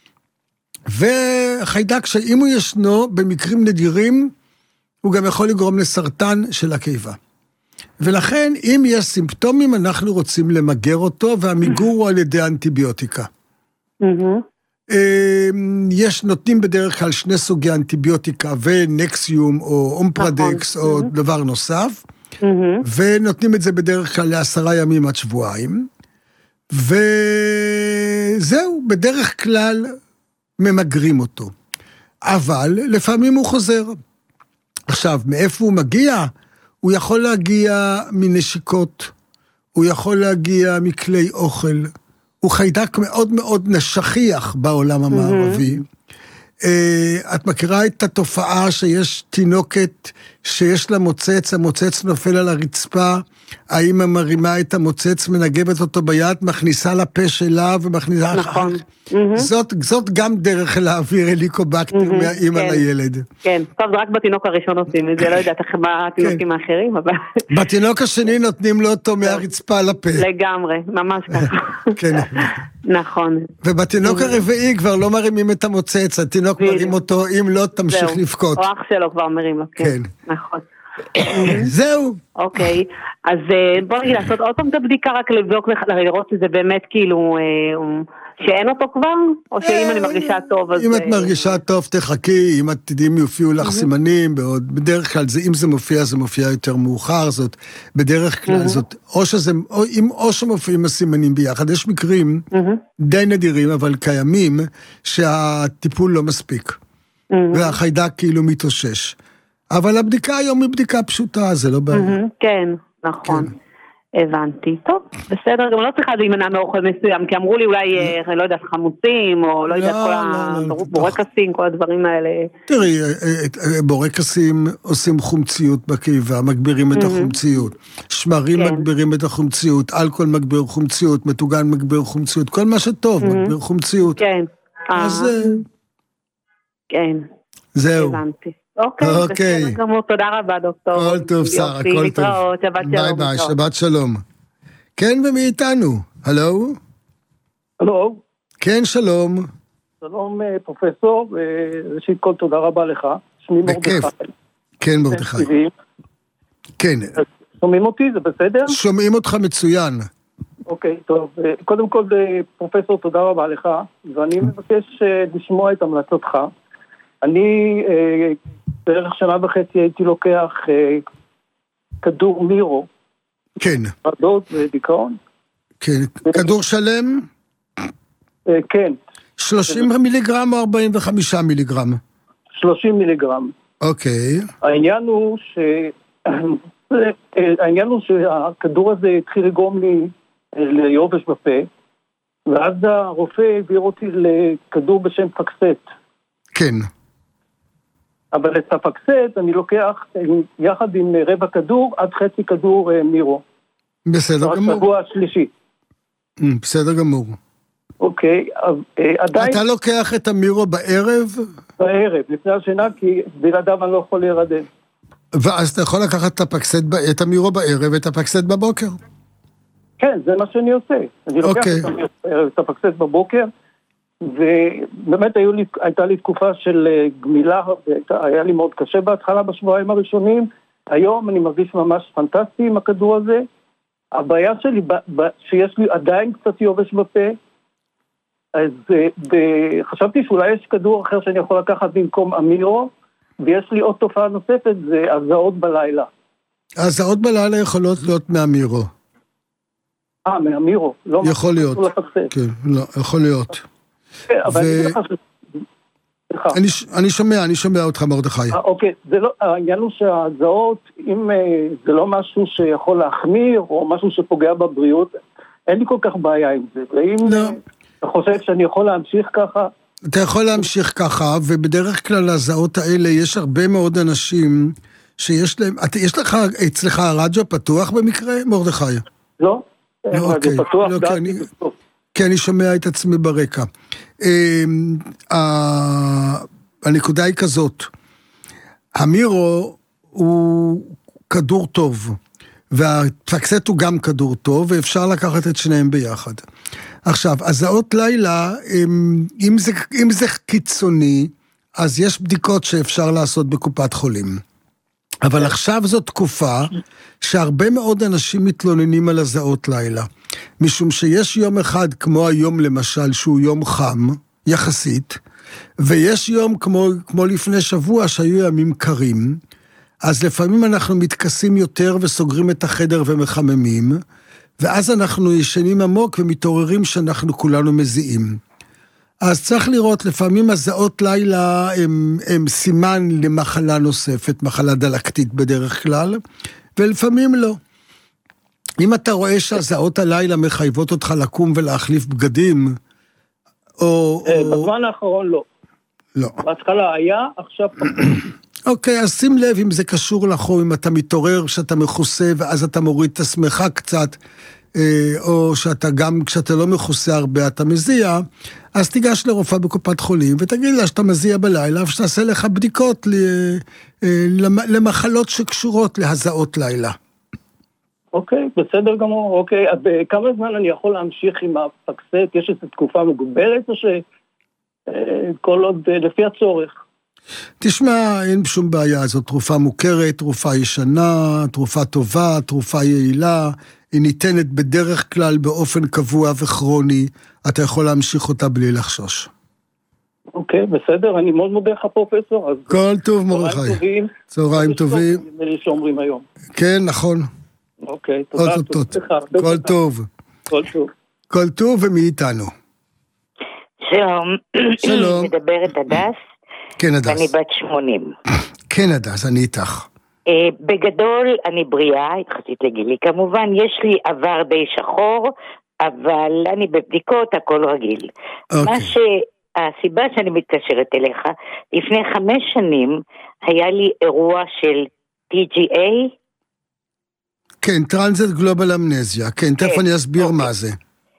וחיידק שאם הוא ישנו, במקרים נדירים, הוא גם יכול לגרום לסרטן של הקיבה. ולכן, אם יש סימפטומים, אנחנו רוצים למגר אותו, והמיגור הוא על ידי אנטיביוטיקה. יש נותנים בדרך כלל שני סוגי אנטיביוטיקה, ונקסיום או אומפרדקס או דבר נוסף, ונותנים את זה בדרך כלל לעשרה ימים עד שבועיים, וזהו, בדרך כלל ממגרים אותו. אבל לפעמים הוא חוזר. עכשיו, מאיפה הוא מגיע? הוא יכול להגיע מנשיקות, הוא יכול להגיע מכלי אוכל, הוא חיידק מאוד מאוד נשכיח בעולם המערבי. את מכירה את התופעה שיש תינוקת שיש לה מוצץ, המוצץ נופל על הרצפה, האמא מרימה את המוצץ, מנגבת אותו ביד, מכניסה לפה שלה ומכניסה... נכון. זאת, זאת גם דרך להעביר הליקובקטר מהאמא לילד. כן, טוב, זה רק בתינוק הראשון עושים את זה, לא יודעת איך בתינוקים האחרים, אבל... בתינוק השני נותנים לו אותו מהרצפה לפה. לגמרי, ממש ככה. כן. נכון. ובתינוק הרביעי כבר לא מרימים את המוצץ, התינוק מרים אותו, אם לא תמשיך לבכות. או אח שלו כבר מרים לו, כן. נכון. זהו. אוקיי, אז בוא נגיד לעשות עוד פעם את הבדיקה, רק לבדוק לראות שזה באמת כאילו שאין אותו כבר, או שאם אני מרגישה טוב אז... אם את מרגישה טוב תחכי, אם את תדעים יופיעו לך סימנים, בדרך כלל אם זה מופיע זה מופיע יותר מאוחר, זאת בדרך כלל זאת, או שמופיעים הסימנים ביחד, יש מקרים די נדירים אבל קיימים שהטיפול לא מספיק, והחיידק כאילו מתאושש. אבל הבדיקה היום היא בדיקה פשוטה, זה לא בעיה. כן, נכון. הבנתי. טוב, בסדר, גם לא צריכה להימנע מאוכל מסוים, כי אמרו לי אולי, לא יודעת, חמוצים, או לא יודעת, כל הבורקסים, כל הדברים האלה. תראי, בורקסים עושים חומציות בקיבה, מגבירים את החומציות. שמרים מגבירים את החומציות, אלכוהול מגביר חומציות, מטוגן מגביר חומציות, כל מה שטוב מגביר חומציות. כן. אז... כן. זהו. הבנתי. אוקיי, בסדר גמור, תודה רבה דוקטור. הכל טוב, שרה, הכל טוב. ביי ביי, שבת שלום. כן, ומי איתנו? הלו? הלו? כן, שלום. שלום פרופסור, ראשית כל תודה רבה לך. שמי מרדכי. כן, מרדכי. כן. שומעים אותי, זה בסדר? שומעים אותך מצוין. אוקיי, טוב. קודם כל, פרופסור, תודה רבה לך, ואני מבקש לשמוע את המלצותך. אני בערך שנה וחצי הייתי לוקח כדור מירו. כן. חרדות ודיכאון. כן. כדור שלם? כן. שלושים מיליגרם או ארבעים וחמישה מיליגרם? שלושים מיליגרם. אוקיי. העניין הוא ש... העניין הוא שהכדור הזה התחיל לגרום לי ליובש בפה, ואז הרופא העביר אותי לכדור בשם פקסט. כן. אבל את הפקסט אני לוקח יחד עם רבע כדור עד חצי כדור מירו. בסדר גמור. השבוע השלישי. בסדר גמור. אוקיי, עדיין... אתה לוקח את המירו בערב? בערב, לפני השינה, כי בלעדיו אני לא יכול להירדם. ואז אתה יכול לקחת את הפקסט, את המירו בערב ואת הפקסט בבוקר? כן, זה מה שאני עושה. אני לוקח את הפקסט בבוקר, ובאמת היו לי, הייתה לי תקופה של גמילה, היה לי מאוד קשה בהתחלה בשבועיים הראשונים, היום אני מרגיש ממש פנטסטי עם הכדור הזה. הבעיה שלי, שיש לי עדיין קצת יובש בפה, אז חשבתי שאולי יש כדור אחר שאני יכול לקחת במקום אמירו, ויש לי עוד תופעה נוספת, זה הזעות בלילה. הזעות בלילה יכולות להיות מאמירו. אה, מאמירו. יכול להיות. כן, לא, יכול להיות. אבל אני לך ש... אני שומע, אני שומע אותך מרדכי. אוקיי, העניין הוא שהזעות, אם זה לא משהו שיכול להחמיר, או משהו שפוגע בבריאות, אין לי כל כך בעיה עם זה. ואם אתה חושב שאני יכול להמשיך ככה... אתה יכול להמשיך ככה, ובדרך כלל הזעות האלה יש הרבה מאוד אנשים שיש להם... יש לך אצלך הרדיו פתוח במקרה, מרדכי? לא, הרדיו פתוח, דעתי בסוף. כי אני שומע את עצמי ברקע. הנקודה היא כזאת, המירו הוא כדור טוב, והפלקסט הוא גם כדור טוב, ואפשר לקחת את שניהם ביחד. עכשיו, הזעות לילה, אם זה, אם זה קיצוני, אז יש בדיקות שאפשר לעשות בקופת חולים. אבל עכשיו זו תקופה שהרבה מאוד אנשים מתלוננים על הזעות לילה. משום שיש יום אחד, כמו היום למשל, שהוא יום חם, יחסית, ויש יום כמו, כמו לפני שבוע שהיו ימים קרים, אז לפעמים אנחנו מתכסים יותר וסוגרים את החדר ומחממים, ואז אנחנו ישנים עמוק ומתעוררים שאנחנו כולנו מזיעים. אז צריך לראות, לפעמים הזעות לילה הם, הם סימן למחלה נוספת, מחלה דלקתית בדרך כלל, ולפעמים לא. אם אתה רואה שהזעות הלילה מחייבות אותך לקום ולהחליף בגדים, או... בזמן האחרון לא. לא. בהתחלה היה, עכשיו... אוקיי, אז שים לב אם זה קשור לחום, אם אתה מתעורר שאתה מכוסה, ואז אתה מוריד את עצמך קצת, או שאתה גם, כשאתה לא מכוסה הרבה, אתה מזיע, אז תיגש לרופאה בקופת חולים, ותגיד לה שאתה מזיע בלילה, ושתעשה לך בדיקות למחלות שקשורות להזעות לילה. אוקיי, בסדר גמור, אוקיי. אז כמה זמן אני יכול להמשיך עם הפלקסט? יש איזו תקופה מוגבלת, או שכל עוד לפי הצורך? תשמע, אין שום בעיה, זו תרופה מוכרת, תרופה ישנה, תרופה טובה, תרופה יעילה, היא ניתנת בדרך כלל באופן קבוע וכרוני, אתה יכול להמשיך אותה בלי לחשוש. אוקיי, בסדר, אני מאוד מודה לך פרופסור. כל טוב מרדכי. צהריים טובים. צהריים טובים. נדמה שאומרים היום. כן, נכון. אוקיי, תודה. כל טוב. כל טוב. כל טוב ומי איתנו. שלום. שלום. מדברת הדס. כן, הדס. ואני בת שמונים. כן, הדס, אני איתך. בגדול אני בריאה, התחסית לגילי כמובן, יש לי עבר די שחור, אבל אני בבדיקות, הכל רגיל. מה שהסיבה שאני מתקשרת אליך, לפני חמש שנים היה לי אירוע של טי ג'י איי. כן, טרנזיט גלובל אמנזיה, כן, תכף אני אסביר מה זה.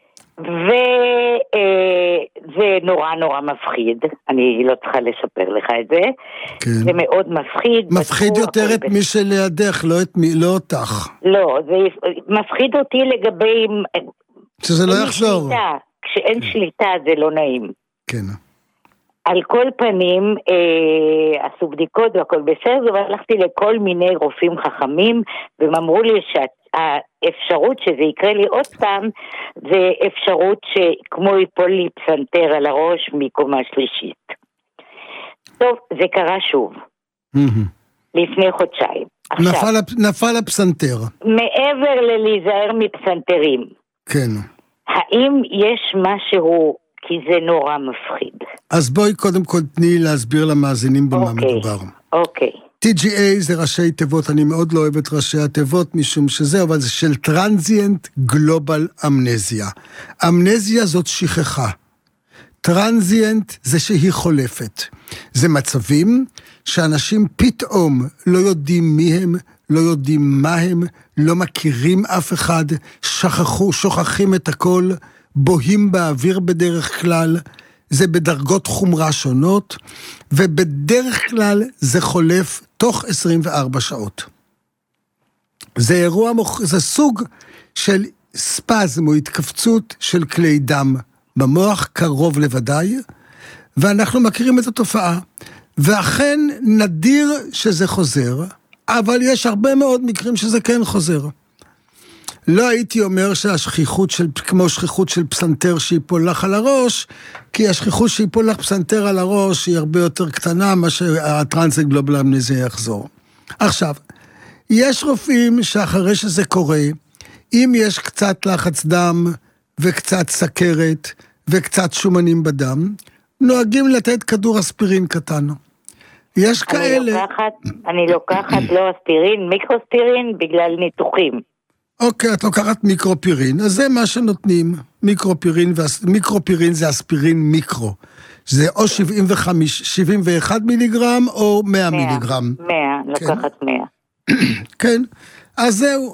וזה נורא נורא מפחיד, אני לא צריכה לספר לך את זה, זה מאוד מפחיד. מפחיד יותר את מי שלידך, לא אותך. לא, זה מפחיד אותי לגבי... שזה לא יחזור. כשאין שליטה זה לא נעים. כן. על כל פנים, אה, עשו בדיקות והכל בסדר, והלכתי לכל מיני רופאים חכמים, והם אמרו לי שהאפשרות שזה יקרה לי עוד פעם, זה אפשרות שכמו ייפול לי פסנתר על הראש מקומה שלישית. טוב, זה קרה שוב. Mm-hmm. לפני חודשיים. נפל, נפל הפסנתר. מעבר ללהיזהר מפסנתרים. כן. האם יש משהו... כי זה נורא מפחיד. אז בואי קודם כל תני להסביר למאזינים במה מדובר. אוקיי. טי ג'י איי זה ראשי תיבות, אני מאוד לא אוהב את ראשי התיבות, משום שזה, אבל זה של טרנזיאנט גלובל אמנזיה. אמנזיה זאת שכחה. טרנזיאנט זה שהיא חולפת. זה מצבים שאנשים פתאום לא יודעים מי הם, לא יודעים מה הם, לא מכירים אף אחד, שכחו, שוכחים את הכל, בוהים באוויר בדרך כלל, זה בדרגות חומרה שונות, ובדרך כלל זה חולף תוך עשרים וארבע שעות. זה אירוע, זה סוג של ספזם או התכווצות של כלי דם במוח, קרוב לוודאי, ואנחנו מכירים את התופעה. ואכן נדיר שזה חוזר, אבל יש הרבה מאוד מקרים שזה כן חוזר. לא הייתי אומר שהשכיחות של, כמו שכיחות של פסנתר שיפול לך על הראש, כי השכיחות שיפול לך פסנתר על הראש היא הרבה יותר קטנה, מה שהטרנזיט גלובל אמנזיה יחזור. עכשיו, יש רופאים שאחרי שזה קורה, אם יש קצת לחץ דם וקצת סכרת וקצת שומנים בדם, נוהגים לתת כדור אספירין קטן. יש אני כאלה... לוקחת, אני לוקחת לא אספירין, מיקרוספירין בגלל ניתוחים. אוקיי, את לוקחת מיקרופירין, אז זה מה שנותנים. מיקרופירין, מיקרופירין זה אספירין מיקרו. זה או שבעים וחמש, שבעים ואחד מיליגרם או מאה מיליגרם. מאה, לוקחת מאה. כן, אז זהו,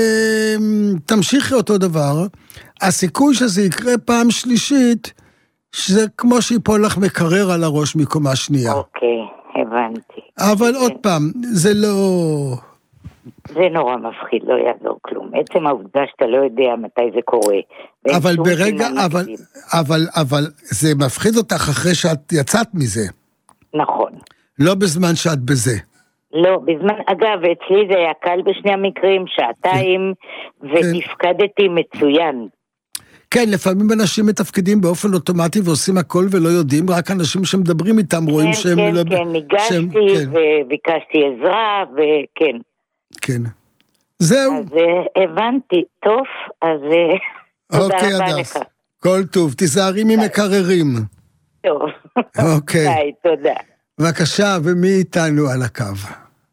תמשיכי אותו דבר. הסיכוי שזה יקרה פעם שלישית, שזה כמו שיפול לך מקרר על הראש מקומה שנייה. אוקיי, הבנתי. אבל עוד פעם, זה לא... זה נורא מפחיד, לא יעזור כלום. עצם העובדה שאתה לא יודע מתי זה קורה. אבל ברגע, אבל, אבל, אבל זה מפחיד אותך אחרי שאת יצאת מזה. נכון. לא בזמן שאת בזה. לא, בזמן, אגב, אצלי זה היה קל בשני המקרים, שעתיים, כן. ותפקדתי כן. מצוין. כן, לפעמים אנשים מתפקדים באופן אוטומטי ועושים הכל ולא יודעים, רק אנשים שמדברים איתם רואים כן, שהם... כן, לא... כן, ניגשתי שהם, כן. וביקשתי עזרה, וכן. כן. זהו. אז הבנתי, טוב, אז תודה אוקיי, רבה הדס. לך. כל טוב, תיזהרי ממקררים. טוב. אוקיי. ביי, תודה. בבקשה, ומי איתנו על הקו?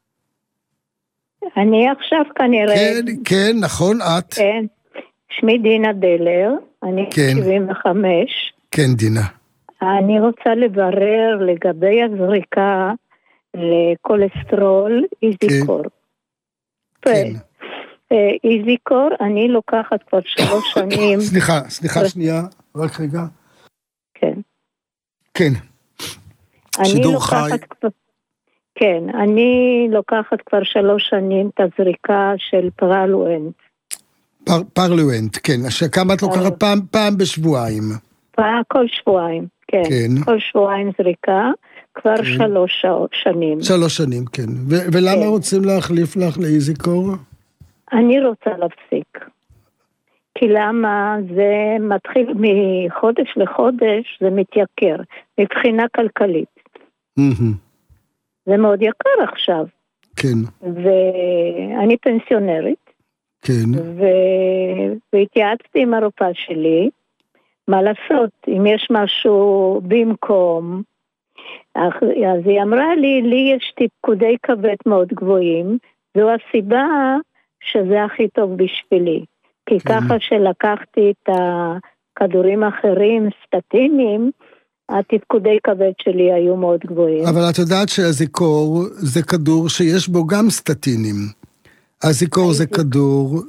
אני עכשיו כנראה... כן, כן, נכון, את. כן. שמי דינה דלר, אני כן. שבעים וחמש. כן, דינה. אני רוצה לברר לגבי הזריקה לקולסטרול איזיקור. כן. איזיקור, אני לוקחת כבר שלוש שנים. סליחה, סליחה שנייה, רק רגע. כן. כן. שידור חי. כן, אני לוקחת כבר שלוש שנים את הזריקה של פרלואנט. פר, פרלואנט, כן. כמה את לוקחת פעם, פעם בשבועיים? פעם, כל שבועיים, כן. כן. כל שבועיים זריקה, כבר כן. שלוש שנים. שלוש שנים, כן. ו- ולמה כן. רוצים להחליף לך לאיזיקור? אני רוצה להפסיק. כי למה זה מתחיל מחודש לחודש, זה מתייקר, מבחינה כלכלית. Mm-hmm. זה מאוד יקר עכשיו. כן. ואני פנסיונרית. כן. ו... והתייעצתי עם הרופאה שלי, מה לעשות, אם יש משהו במקום, אז היא אמרה לי, לי יש תפקודי כבד מאוד גבוהים, זו הסיבה שזה הכי טוב בשבילי. כי כן. ככה שלקחתי את הכדורים האחרים, סטטינים, התפקודי כבד שלי היו מאוד גבוהים. אבל את יודעת שהזיקור זה כדור שיש בו גם סטטינים. הזיקור זה כדור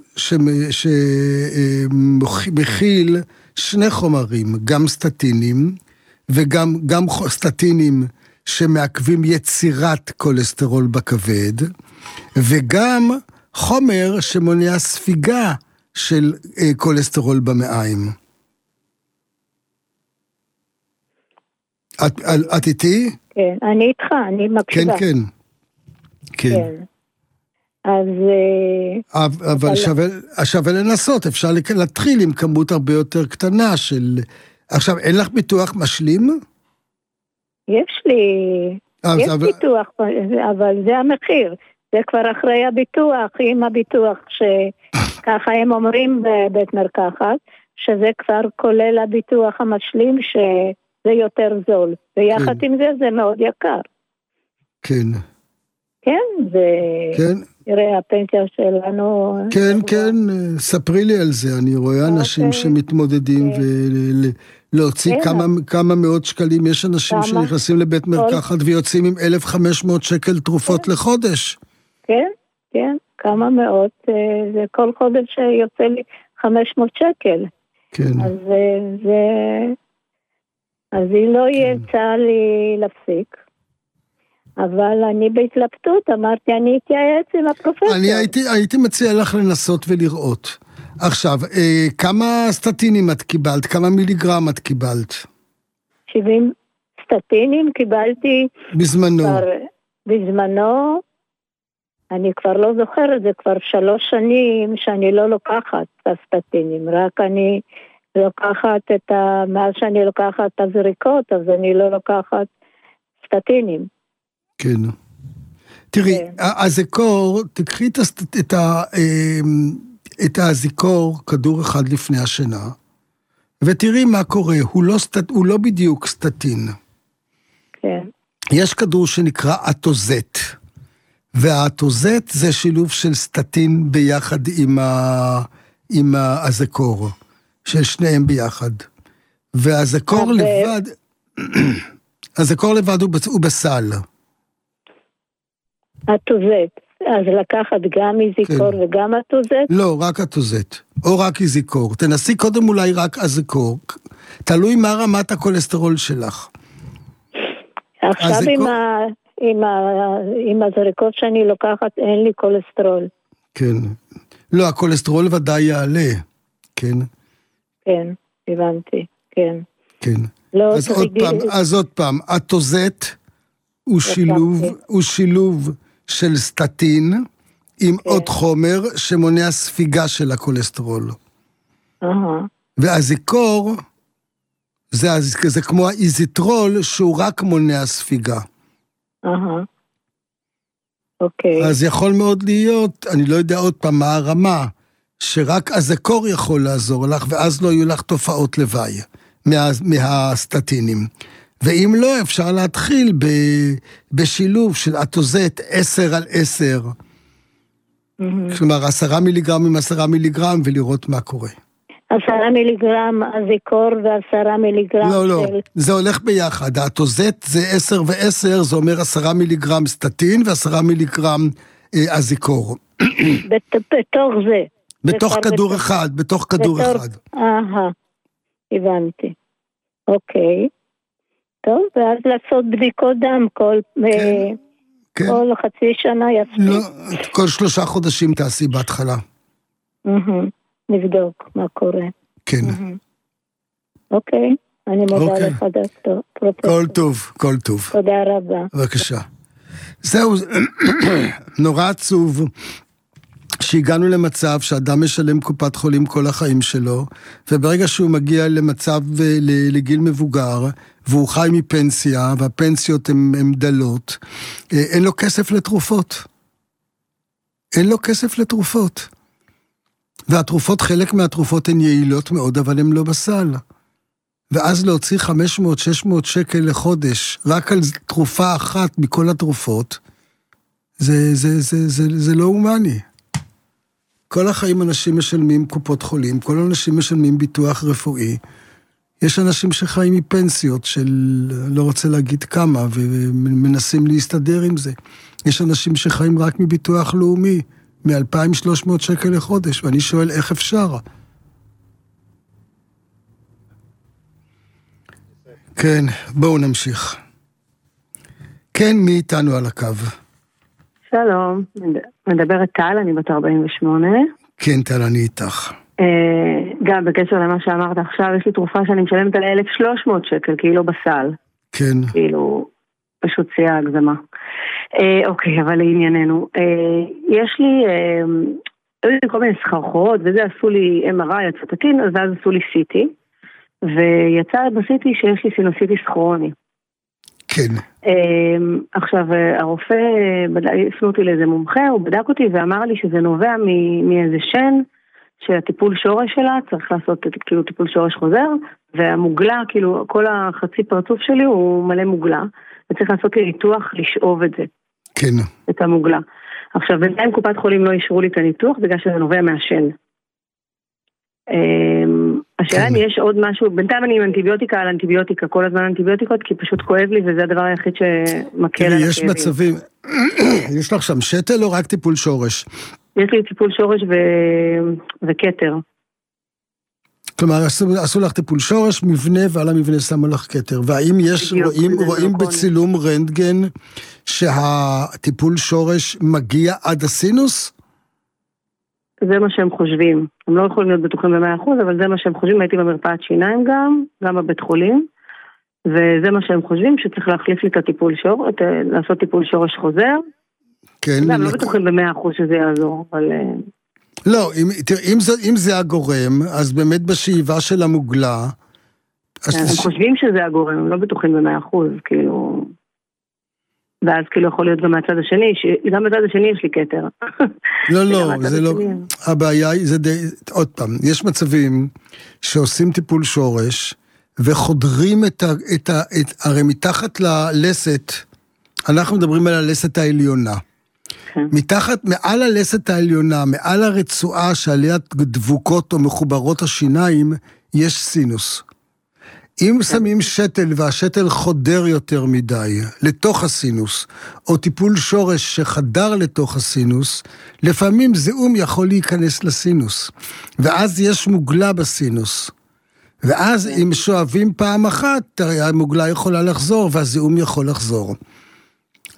שמכיל שני חומרים, גם סטטינים, וגם גם סטטינים שמעכבים יצירת קולסטרול בכבד, וגם חומר שמונע ספיגה של קולסטרול במעיים. את, את איתי? כן, אני איתך, אני מקשיבה. כן, כן. כן. כן. אז... אבל אבל... שווה, שווה לנסות, אפשר להתחיל עם כמות הרבה יותר קטנה של... עכשיו, אין לך ביטוח משלים? יש לי... יש אבל... ביטוח, אבל זה המחיר. זה כבר אחרי הביטוח, עם הביטוח שככה הם אומרים בבית מרקחת, שזה כבר כולל הביטוח המשלים שזה יותר זול. ויחד כן. עם זה זה מאוד יקר. כן. כן, זה... כן. תראה, הפנסיה שלנו... כן, כן, ספרי לי על זה. אני רואה אנשים שמתמודדים ולהוציא כמה מאות שקלים. יש אנשים שנכנסים לבית מרקחת ויוצאים עם אלף וחמש מאות שקל תרופות לחודש. כן, כן, כמה מאות. זה כל חודש יוצא לי חמש מאות שקל. כן. אז זה... אז היא לא יצאה לי להפסיק. אבל אני בהתלבטות, אמרתי, אני אתייעץ עם הפרופסור. אני הייתי, הייתי מציע לך לנסות ולראות. עכשיו, אה, כמה סטטינים את קיבלת? כמה מיליגרם את קיבלת? שבעים סטטינים קיבלתי. בזמנו. כבר, בזמנו, אני כבר לא זוכרת, זה כבר שלוש שנים שאני לא לוקחת את הסטטינים, רק אני לוקחת את ה... מאז שאני לוקחת את הזריקות, אז אני לא לוקחת סטטינים. כן. תראי, הזיקור, תקחי את, ה, את הזיקור, כדור אחד לפני השינה, ותראי מה קורה, הוא לא, סט, הוא לא בדיוק סטטין. כן. יש כדור שנקרא אטוזט, והאטוזט זה שילוב של סטטין ביחד עם, ה, עם הזיקור, של שניהם ביחד. והזיקור לבד, הזיקור לבד הוא בסל. אטוזט, אז לקחת גם איזיקור כן. וגם אטוזט? לא, רק אטוזט, או רק איזיקור. תנסי קודם אולי רק איזיקור. תלוי מה רמת הקולסטרול שלך. עכשיו הזיקור... עם, ה... עם, ה, עם הזריקות שאני לוקחת, אין לי כולסטרול. כן. לא, הכולסטרול ודאי יעלה. כן. כן, הבנתי, כן. כן. לא אז עוד פעם, אז עוד פעם, התוזט הוא שילוב, הוא שילוב של סטטין, עם עוד חומר שמונע ספיגה של הכולסטרול. והזיקור, זה, זה כמו האיזיטרול, שהוא רק מונע ספיגה. אוקיי. אז יכול מאוד להיות, אני לא יודע עוד פעם מה הרמה, שרק הזיקור יכול לעזור לך, ואז לא יהיו לך תופעות לוואי מה, מהסטטינים. ואם לא, אפשר להתחיל ב, בשילוב של התוזט עשר על עשר, כלומר, עשרה מיליגרם עם עשרה מיליגרם, ולראות מה קורה. עשרה מיליגרם הזיקור ועשרה מיליגרם לא, לא, של... זה הולך ביחד. התוזט זה עשר ועשר, זה אומר עשרה מיליגרם סטטין, ועשרה מיליגרם אה, הזיקור. בתוך זה. בתוך כדור אחד, בתוך כדור אחד. אהה, הבנתי. אוקיי. טוב, ואז לעשות בדיקות דם כל... כן. כן. כל חצי שנה יספיק. לא, כל שלושה חודשים תעשי בהתחלה. נבדוק מה קורה. כן. אוקיי, אני מודה לך דוקטור. כל טוב, כל טוב. תודה רבה. בבקשה. זהו, נורא עצוב שהגענו למצב שאדם משלם קופת חולים כל החיים שלו, וברגע שהוא מגיע למצב לגיל מבוגר, והוא חי מפנסיה, והפנסיות הן דלות, אין לו כסף לתרופות. אין לו כסף לתרופות. והתרופות, חלק מהתרופות הן יעילות מאוד, אבל הן לא בסל. ואז להוציא חמש מאות שש מאות שקל לחודש, רק על תרופה אחת מכל התרופות, זה, זה, זה, זה, זה לא הומני. כל החיים אנשים משלמים קופות חולים, כל אנשים משלמים ביטוח רפואי. יש אנשים שחיים מפנסיות של לא רוצה להגיד כמה, ומנסים להסתדר עם זה. יש אנשים שחיים רק מביטוח לאומי, מ-אלפיים ושלוש מאות שקל לחודש, ואני שואל איך אפשר. כן, בואו נמשיך. כן, מי איתנו על הקו? שלום, מדברת טל, אני בת ארבעים ושמונה. כן, טל, אני איתך. גם בקשר למה שאמרת עכשיו, יש לי תרופה שאני משלמת על אלף ושלוש מאות שקל, כי היא לא בסל. כן. כאילו, פשוט שיא ההגזמה. אוקיי, אבל לענייננו. יש לי, היו לי כל מיני סחרחורות, וזה עשו לי אם אר איי, יצא תקין, אז אז עשו לי סי טי, ויצא בסי טי שיש לי סינוסיטיס כרוני. כן. עכשיו, הרופא, הפנו אותי לאיזה מומחה, הוא בדק אותי ואמר לי שזה נובע מאיזה שן, שהטיפול שורש שלה צריך לעשות כאילו טיפול שורש חוזר, והמוגלה, כאילו כל החצי פרצוף שלי הוא מלא מוגלה, וצריך לעשות לי ניתוח לשאוב את זה. כן. את המוגלה. עכשיו, בינתיים קופת חולים לא אישרו לי את הניתוח, בגלל שזה נובע מהשן. השאלה אם יש עוד משהו, בינתיים אני עם אנטיביוטיקה על אנטיביוטיקה, כל הזמן אנטיביוטיקות, כי פשוט כואב לי, וזה הדבר היחיד שמקל על הכאבים. יש מצבים, יש לך שם שתל או רק טיפול שורש? יש לי טיפול שורש ו... וכתר. כלומר, עשו, עשו לך טיפול שורש, מבנה, ועל המבנה שמו לך כתר. והאם יש, בדיוק, רואים, רואים בצילום רנטגן, שהטיפול שורש מגיע עד הסינוס? זה מה שהם חושבים. הם לא יכולים להיות בטוחים ב-מאה אחוז, אבל זה מה שהם חושבים. הייתי במרפאת שיניים גם, גם בבית חולים, וזה מה שהם חושבים, שצריך להחליף לי את הטיפול שורש, לעשות טיפול שורש חוזר. כן. הם לא בטוחים ב-מאה אחוז שזה יעזור, אבל... לא, אם, אם, זה, אם זה הגורם, אז באמת בשאיבה של המוגלה... הם ש... חושבים שזה הגורם, הם לא בטוחים ב-מאה אחוז, כאילו... ואז כאילו יכול להיות גם מהצד השני, ש... גם מהצד השני יש לי כתר. לא, לא, זה לא... הבעיה היא, זה די... עוד פעם, יש מצבים שעושים טיפול שורש, וחודרים את ה... את ה... את... הרי מתחת ללסת, אנחנו מדברים על הלסת העליונה. מתחת, מעל הלסת העליונה, מעל הרצועה שעליה דבוקות או מחוברות השיניים, יש סינוס. אם שמים שתל והשתל חודר יותר מדי לתוך הסינוס, או טיפול שורש שחדר לתוך הסינוס, לפעמים זיהום יכול להיכנס לסינוס. ואז יש מוגלה בסינוס. ואז אם שואבים פעם אחת, המוגלה יכולה לחזור והזיהום יכול לחזור.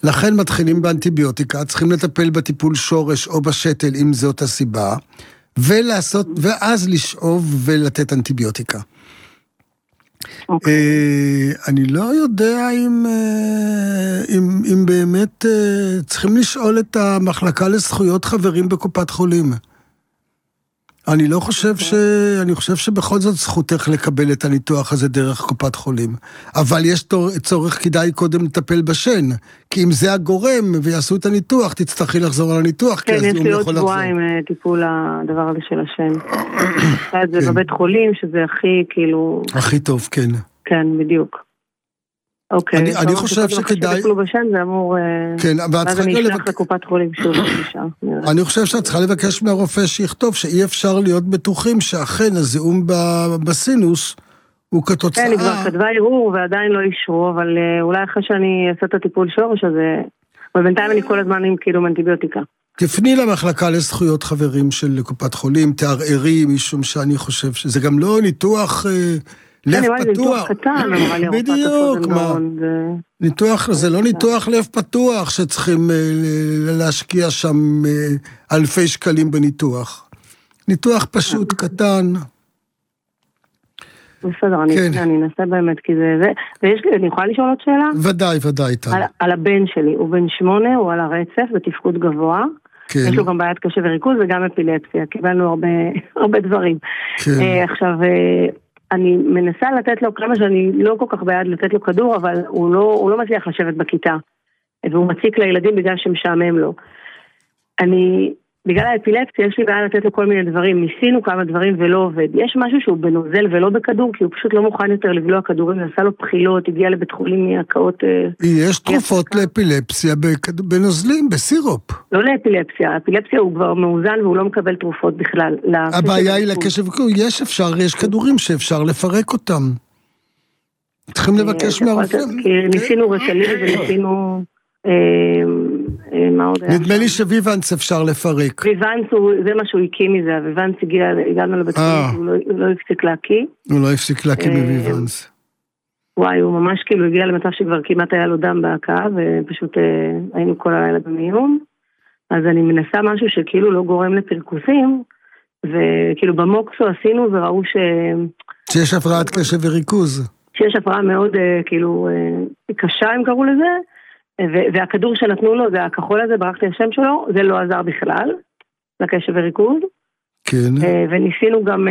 לכן מתחילים באנטיביוטיקה, צריכים לטפל בטיפול שורש או בשתל, אם זאת הסיבה, ולעשות, ואז לשאוב ולתת אנטיביוטיקה. Okay. אני לא יודע אם, אם, אם באמת צריכים לשאול את המחלקה לזכויות חברים בקופת חולים. אני לא חושב ש... אני חושב שבכל זאת זכותך לקבל את הניתוח הזה דרך קופת חולים. אבל יש צורך, כדאי קודם לטפל בשן. כי אם זה הגורם ויעשו את הניתוח, תצטרכי לחזור על הניתוח. כן, יש לי עוד שבועיים טיפול הדבר הזה של השן. זה בבית חולים, שזה הכי כאילו... הכי טוב, כן. כן, בדיוק. אוקיי. אני, אני חושב שכדאי... שטיפלו בשן, זה אמור... כן, ואז אני אשלח לבק... לקופת חולים שוב. אני חושב שאת צריכה לבקש מהרופא שיכתוב שאי אפשר להיות בטוחים שאכן הזיהום בסינוס הוא כתוצאה... כן, היא כבר כתבה ערעור ועדיין לא אישרו, אבל אולי אחרי שאני אעשה את הטיפול שורש הזה... אבל בינתיים אני כל הזמן עם כאילו אנטיביוטיקה. תפני למחלקה לזכויות חברים של קופת חולים, תערערי, משום שאני חושב שזה גם לא ניתוח... לב פתוח, בדיוק, מה, ניתוח, זה לא ניתוח לב פתוח שצריכים להשקיע שם אלפי שקלים בניתוח, ניתוח פשוט קטן. בסדר, אני אנסה באמת, כי זה, ויש לי, אני יכולה לשאול עוד שאלה? ודאי, ודאי, טל. על הבן שלי, הוא בן שמונה, הוא על הרצף בתפקוד גבוה, יש לו גם בעיית קשב וריכוז וגם אפילפסיה, קיבלנו הרבה דברים. עכשיו, אני מנסה לתת לו, כמה שאני לא כל כך בעד לתת לו כדור, אבל הוא לא, הוא לא מצליח לשבת בכיתה, והוא מציק לילדים בגלל שמשעמם לו. אני, בגלל האפילפסיה, יש לי בעיה לתת לו כל מיני דברים, ניסינו כמה דברים ולא עובד. יש משהו שהוא בנוזל ולא בכדור, כי הוא פשוט לא מוכן יותר לבלוע כדורים, נעשה לו בחילות, הגיע לבית חולים מהקאות... יש תרופות לאפילפסיה בנוזלים, בסירופ. לא לאפילפסיה, האפילפסיה הוא כבר מאוזן והוא לא מקבל תרופות בכלל. הבעיה היא לקשב, יש אפשר, יש כדורים שאפשר לפרק אותם. צריכים לבקש מהרופא. ניסינו רטלין וניסינו... נדמה לי שוויוונס אפשר לפרק. ויוונס, זה מה שהוא הקיא מזה, ויוונס הגענו לבית חולים, הוא לא הפסיק להקיא. הוא לא הפסיק להקיא בוויוונס. וואי, הוא ממש כאילו הגיע למצב שכבר כמעט היה לו דם בהקאה, ופשוט היינו כל הלילה במיון. אז אני מנסה משהו שכאילו לא גורם לפרקוסים, וכאילו במוקסו עשינו וראו ש... שיש הפרעת קשב וריכוז. שיש הפרעה מאוד כאילו קשה, הם קראו לזה, והכדור שנתנו לו, זה הכחול הזה, ברחתי השם שלו, זה לא עזר בכלל, לקשב וריכוז. כן. וניסינו גם,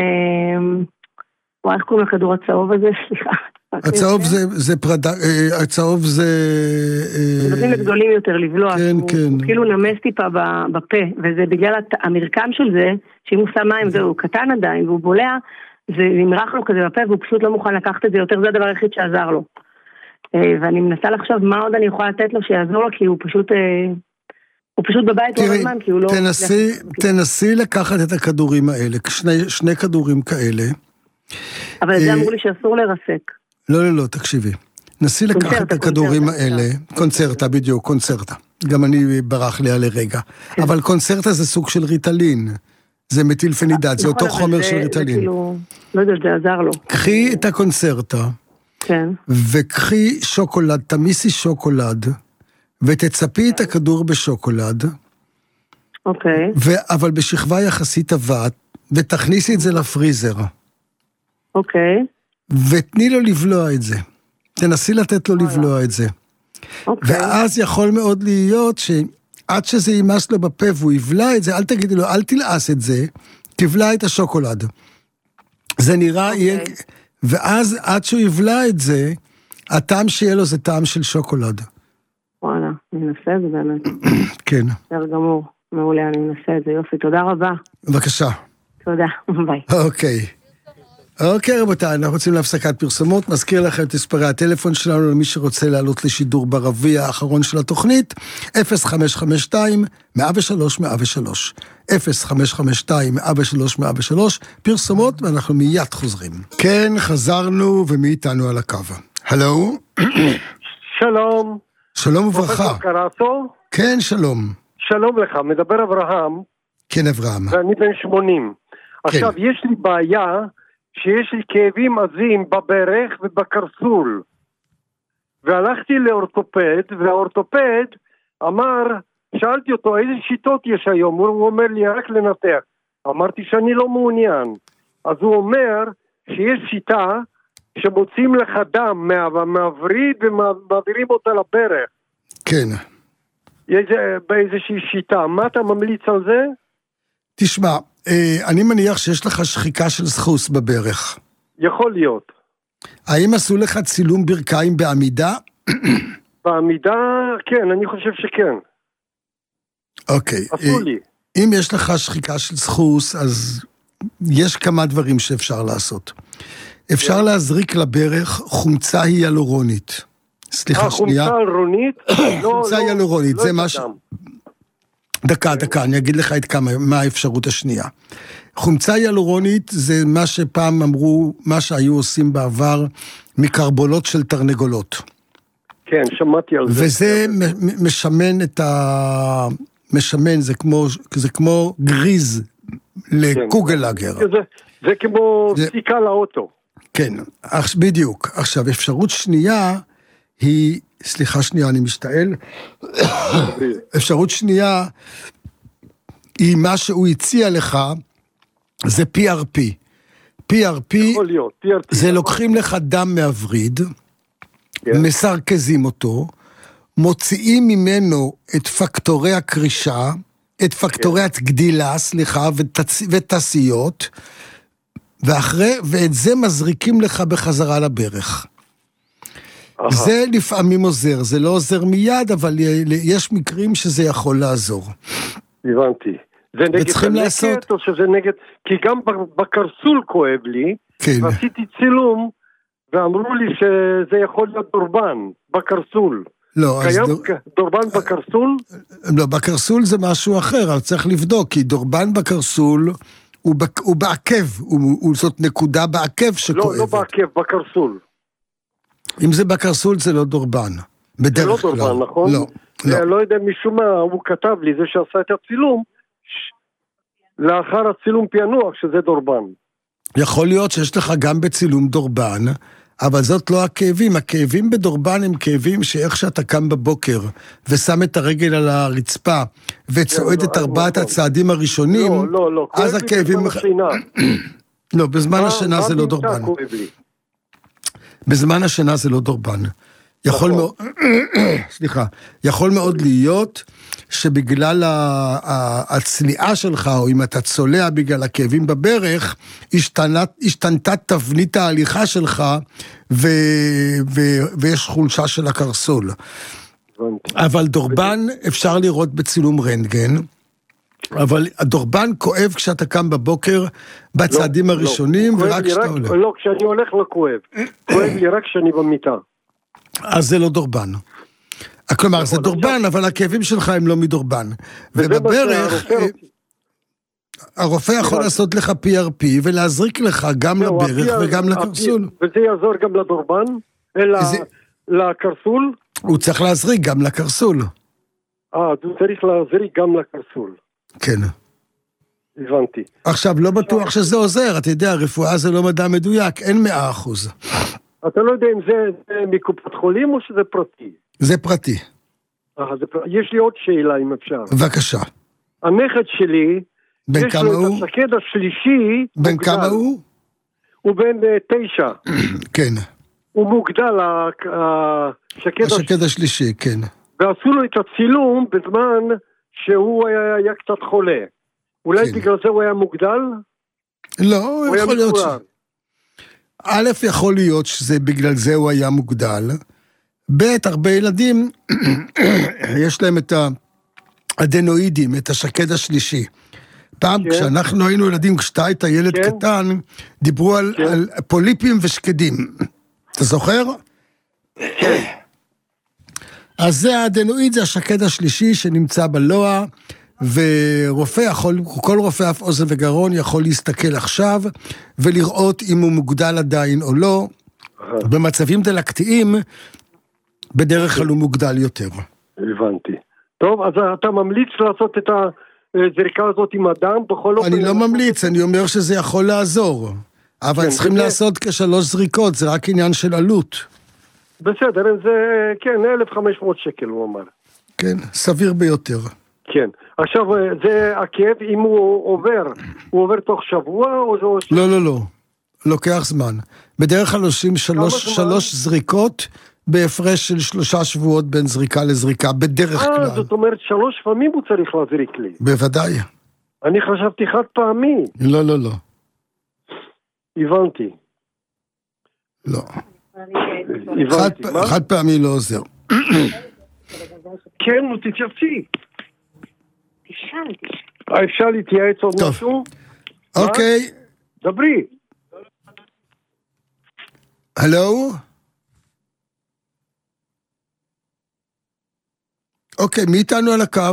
וואי, איך קוראים לכדור הצהוב הזה? סליחה. הצהוב זה, זה פרדה, הצהוב זה... נותנים לגדולים יותר לבלוע. כן, כן. כאילו נמס טיפה בפה, וזה בגלל המרקם של זה, שאם הוא שם מים, זהו קטן עדיין, והוא בולע, זה נמרח לו כזה בפה, והוא פשוט לא מוכן לקחת את זה יותר, זה הדבר היחיד שעזר לו. ואני מנסה לחשוב מה עוד אני יכולה לתת לו שיעזור לו, כי הוא פשוט, הוא פשוט בבית כל הזמן, כי הוא לא... תנסי, תנסי לקחת את הכדורים האלה, שני, שני כדורים כאלה. אבל זה אמרו לי שאסור לרסק. לא, לא, לא, תקשיבי. נסי לקחת את הכדורים האלה, קונצרטה, בדיוק, קונצרטה. גם אני ברח לי עלי רגע. אבל קונצרטה זה סוג של ריטלין. זה מטילפנידט, זה אותו חומר של ריטלין. לא יודע, זה עזר לו. קחי את הקונצרטה. כן. וקחי שוקולד, תמיסי שוקולד, ותצפי את הכדור בשוקולד. אוקיי. ו- אבל בשכבה יחסית עבה, ותכניסי את זה לפריזר. אוקיי. ותני לו לבלוע את זה. תנסי לתת לו לבלוע את זה. אוקיי. ואז יכול מאוד להיות שעד שזה יימס לו בפה והוא יבלע את זה, אל תגידי לו, אל תלעס את זה, תבלע את השוקולד. זה נראה, אוקיי. יהיה... ואז עד שהוא יבלע את זה, הטעם שיהיה לו זה טעם של שוקולד. וואלה, אני אנסה את זה באמת. כן. בסדר גמור, מעולה, אני אנסה את זה, יופי, תודה רבה. בבקשה. תודה, ביי. אוקיי. אוקיי רבותיי, אנחנו רוצים להפסקת פרסומות, מזכיר לכם את מספרי הטלפון שלנו למי שרוצה לעלות לשידור ברביע האחרון של התוכנית, אפס חמש חמש שתיים מאה ושלוש מאה ושלוש, אפס חמש חמש שתיים מאה ושלוש מאה ושלוש, פרסומות ואנחנו מיד חוזרים. כן, חזרנו ומי איתנו על הקו. הלו? שלום. שלום וברכה. פרופסור קרסו? כן, שלום. שלום לך, מדבר אברהם. כן, אברהם. ואני בן שמונים. עכשיו, יש לי בעיה שיש לי כאבים עזים בברך ובקרסול. והלכתי לאורתופד, והאורתופד אמר, שאלתי אותו, איזה שיטות יש היום? הוא אומר לי, רק לנתח. אמרתי שאני לא מעוניין. אז הוא אומר שיש שיטה שמוצאים לך דם מהווריד ומעבירים אותה לברך. כן. באיזושהי שיטה. מה אתה ממליץ על זה? תשמע, אני מניח שיש לך שחיקה של סחוס בברך. יכול להיות. האם עשו לך צילום ברכיים בעמידה? בעמידה, כן, אני חושב שכן. אוקיי. עשו לי. אם יש לך שחיקה של סחוס, אז יש כמה דברים שאפשר לעשות. אפשר להזריק לברך חומצה היאלורונית. סליחה, שנייה. חומצה היאלורונית? חומצה היאלורונית, זה מה ש... דקה, דקה, אני אגיד לך את כמה, מה האפשרות השנייה. חומצה היאלורונית זה מה שפעם אמרו, מה שהיו עושים בעבר מקרבולות של תרנגולות. כן, שמעתי על זה. וזה משמן את ה... משמן, זה כמו, זה כמו גריז לקוגלאגר. זה, זה כמו סיכה לאוטו. כן, בדיוק. עכשיו, אפשרות שנייה היא, סליחה שנייה, אני משתעל, אפשרות שנייה היא מה שהוא הציע לך, זה פי אר פי. פי אר פי, זה לוקחים לך דם מהווריד, מסרקזים אותו, מוציאים ממנו את פקטורי הקרישה, את פקטורי הגדילה, סליחה, ותעשיות, ואחרי, ואת זה מזריקים לך בחזרה לברך. זה לפעמים עוזר, זה לא עוזר מיד, אבל יש מקרים שזה יכול לעזור. הבנתי. זה נגד הנקט או שזה נגד, כי גם בקרסול כואב לי, ועשיתי צילום, ואמרו לי שזה יכול להיות דורבן, בקרסול. לא, אז קיים דורבן בקרסול? לא, בקרסול זה משהו אחר, אבל צריך לבדוק, כי דורבן בקרסול הוא, בק, הוא בעקב, הוא, הוא זאת נקודה בעקב שכואבת. לא, לא בעקב, בקרסול. אם זה בקרסול זה לא דורבן, בדרך כלל. זה לא דורבן, נכון? לא, לא. לא יודע משום מה, הוא כתב לי, זה שעשה את הצילום, לאחר הצילום פענוח שזה דורבן. יכול להיות שיש לך גם בצילום דורבן, אבל זאת לא הכאבים. הכאבים בדורבן הם כאבים שאיך שאתה קם בבוקר ושם את הרגל על הרצפה וצועד את ארבעת הצעדים הראשונים, אז הכאבים... לא, בזמן השינה זה לא דורבן. בזמן השינה זה לא דורבן. יכול מאוד, סליחה, יכול מאוד להיות שבגלל הצליעה שלך, או אם אתה צולע בגלל הכאבים בברך, השתנתה תבנית ההליכה שלך, ויש חולשה של הקרסול. אבל דורבן אפשר לראות בצילום רנטגן, אבל הדורבן כואב כשאתה קם בבוקר בצעדים הראשונים, ורק כשאתה הולך. לא, כשאני הולך לא כואב. כואב לי רק כשאני במיטה. אז זה לא דורבן. כלומר, זה דורבן, אבל הכאבים שלך הם לא מדורבן. ובברך, הרופא יכול לעשות לך פי אר פי, ולהזריק לך גם לברך וגם לקרסול. וזה יעזור גם לדורבן? אלא לקרסול? הוא צריך להזריק גם לקרסול. אה, הוא צריך להזריק גם לקרסול. כן. הבנתי. עכשיו, לא בטוח שזה עוזר, אתה יודע, רפואה זה לא מדע מדויק, אין מאה אחוז. אתה לא יודע אם זה מקופת חולים או שזה פרטי? זה פרטי. אה, זה פרטי. יש לי עוד שאלה אם אפשר. בבקשה. הנכד שלי, בן כמה הוא? יש לו את השקד השלישי. בן כמה הוא? הוא בן תשע. כן. הוא מוגדל, השקד, השקד השלישי, כן. ועשו לו את הצילום בזמן שהוא היה, היה קצת חולה. אולי כן. בגלל זה הוא היה מוגדל? לא, הוא יכול להיות ש... א', יכול להיות שזה בגלל זה הוא היה מוגדל. ב', הרבה ילדים, יש להם את האדנואידים, את השקד השלישי. פעם, כן. כשאנחנו היינו ילדים, כשאתה היית ילד כן. קטן, דיברו על, כן. על פוליפים ושקדים. אתה זוכר? כן. אז זה האדנואיד, זה השקד השלישי שנמצא בלוע, ורופא יכול, כל רופא אף אוזן וגרון יכול להסתכל עכשיו, ולראות אם הוא מוגדל עדיין או לא. במצבים דלקתיים, בדרך כלל הוא מוגדל יותר. הבנתי. טוב, אז אתה ממליץ לעשות את הזריקה הזאת עם הדם בכל אופן? אני לא ממליץ, אני אומר שזה יכול לעזור. אבל צריכים לעשות כשלוש זריקות, זה רק עניין של עלות. בסדר, זה, כן, אלף וחמש מאות שקל, הוא אמר. כן, סביר ביותר. כן. עכשיו, זה הכאב, אם הוא עובר, הוא עובר תוך שבוע או זה... לא, לא, לא. לוקח זמן. בדרך כלל עושים שלוש, שלוש זריקות, בהפרש של שלושה שבועות בין זריקה לזריקה, בדרך כלל. אה, זאת אומרת, שלוש פעמים הוא צריך להזריק לי. בוודאי. אני חשבתי חד פעמי. לא, לא, לא. הבנתי. לא. חד פעמי לא עוזר. כן, נו, תתייעצי. אפשר להתייעץ עוד משהו? אוקיי. דברי. הלו? אוקיי, מי איתנו על הקו?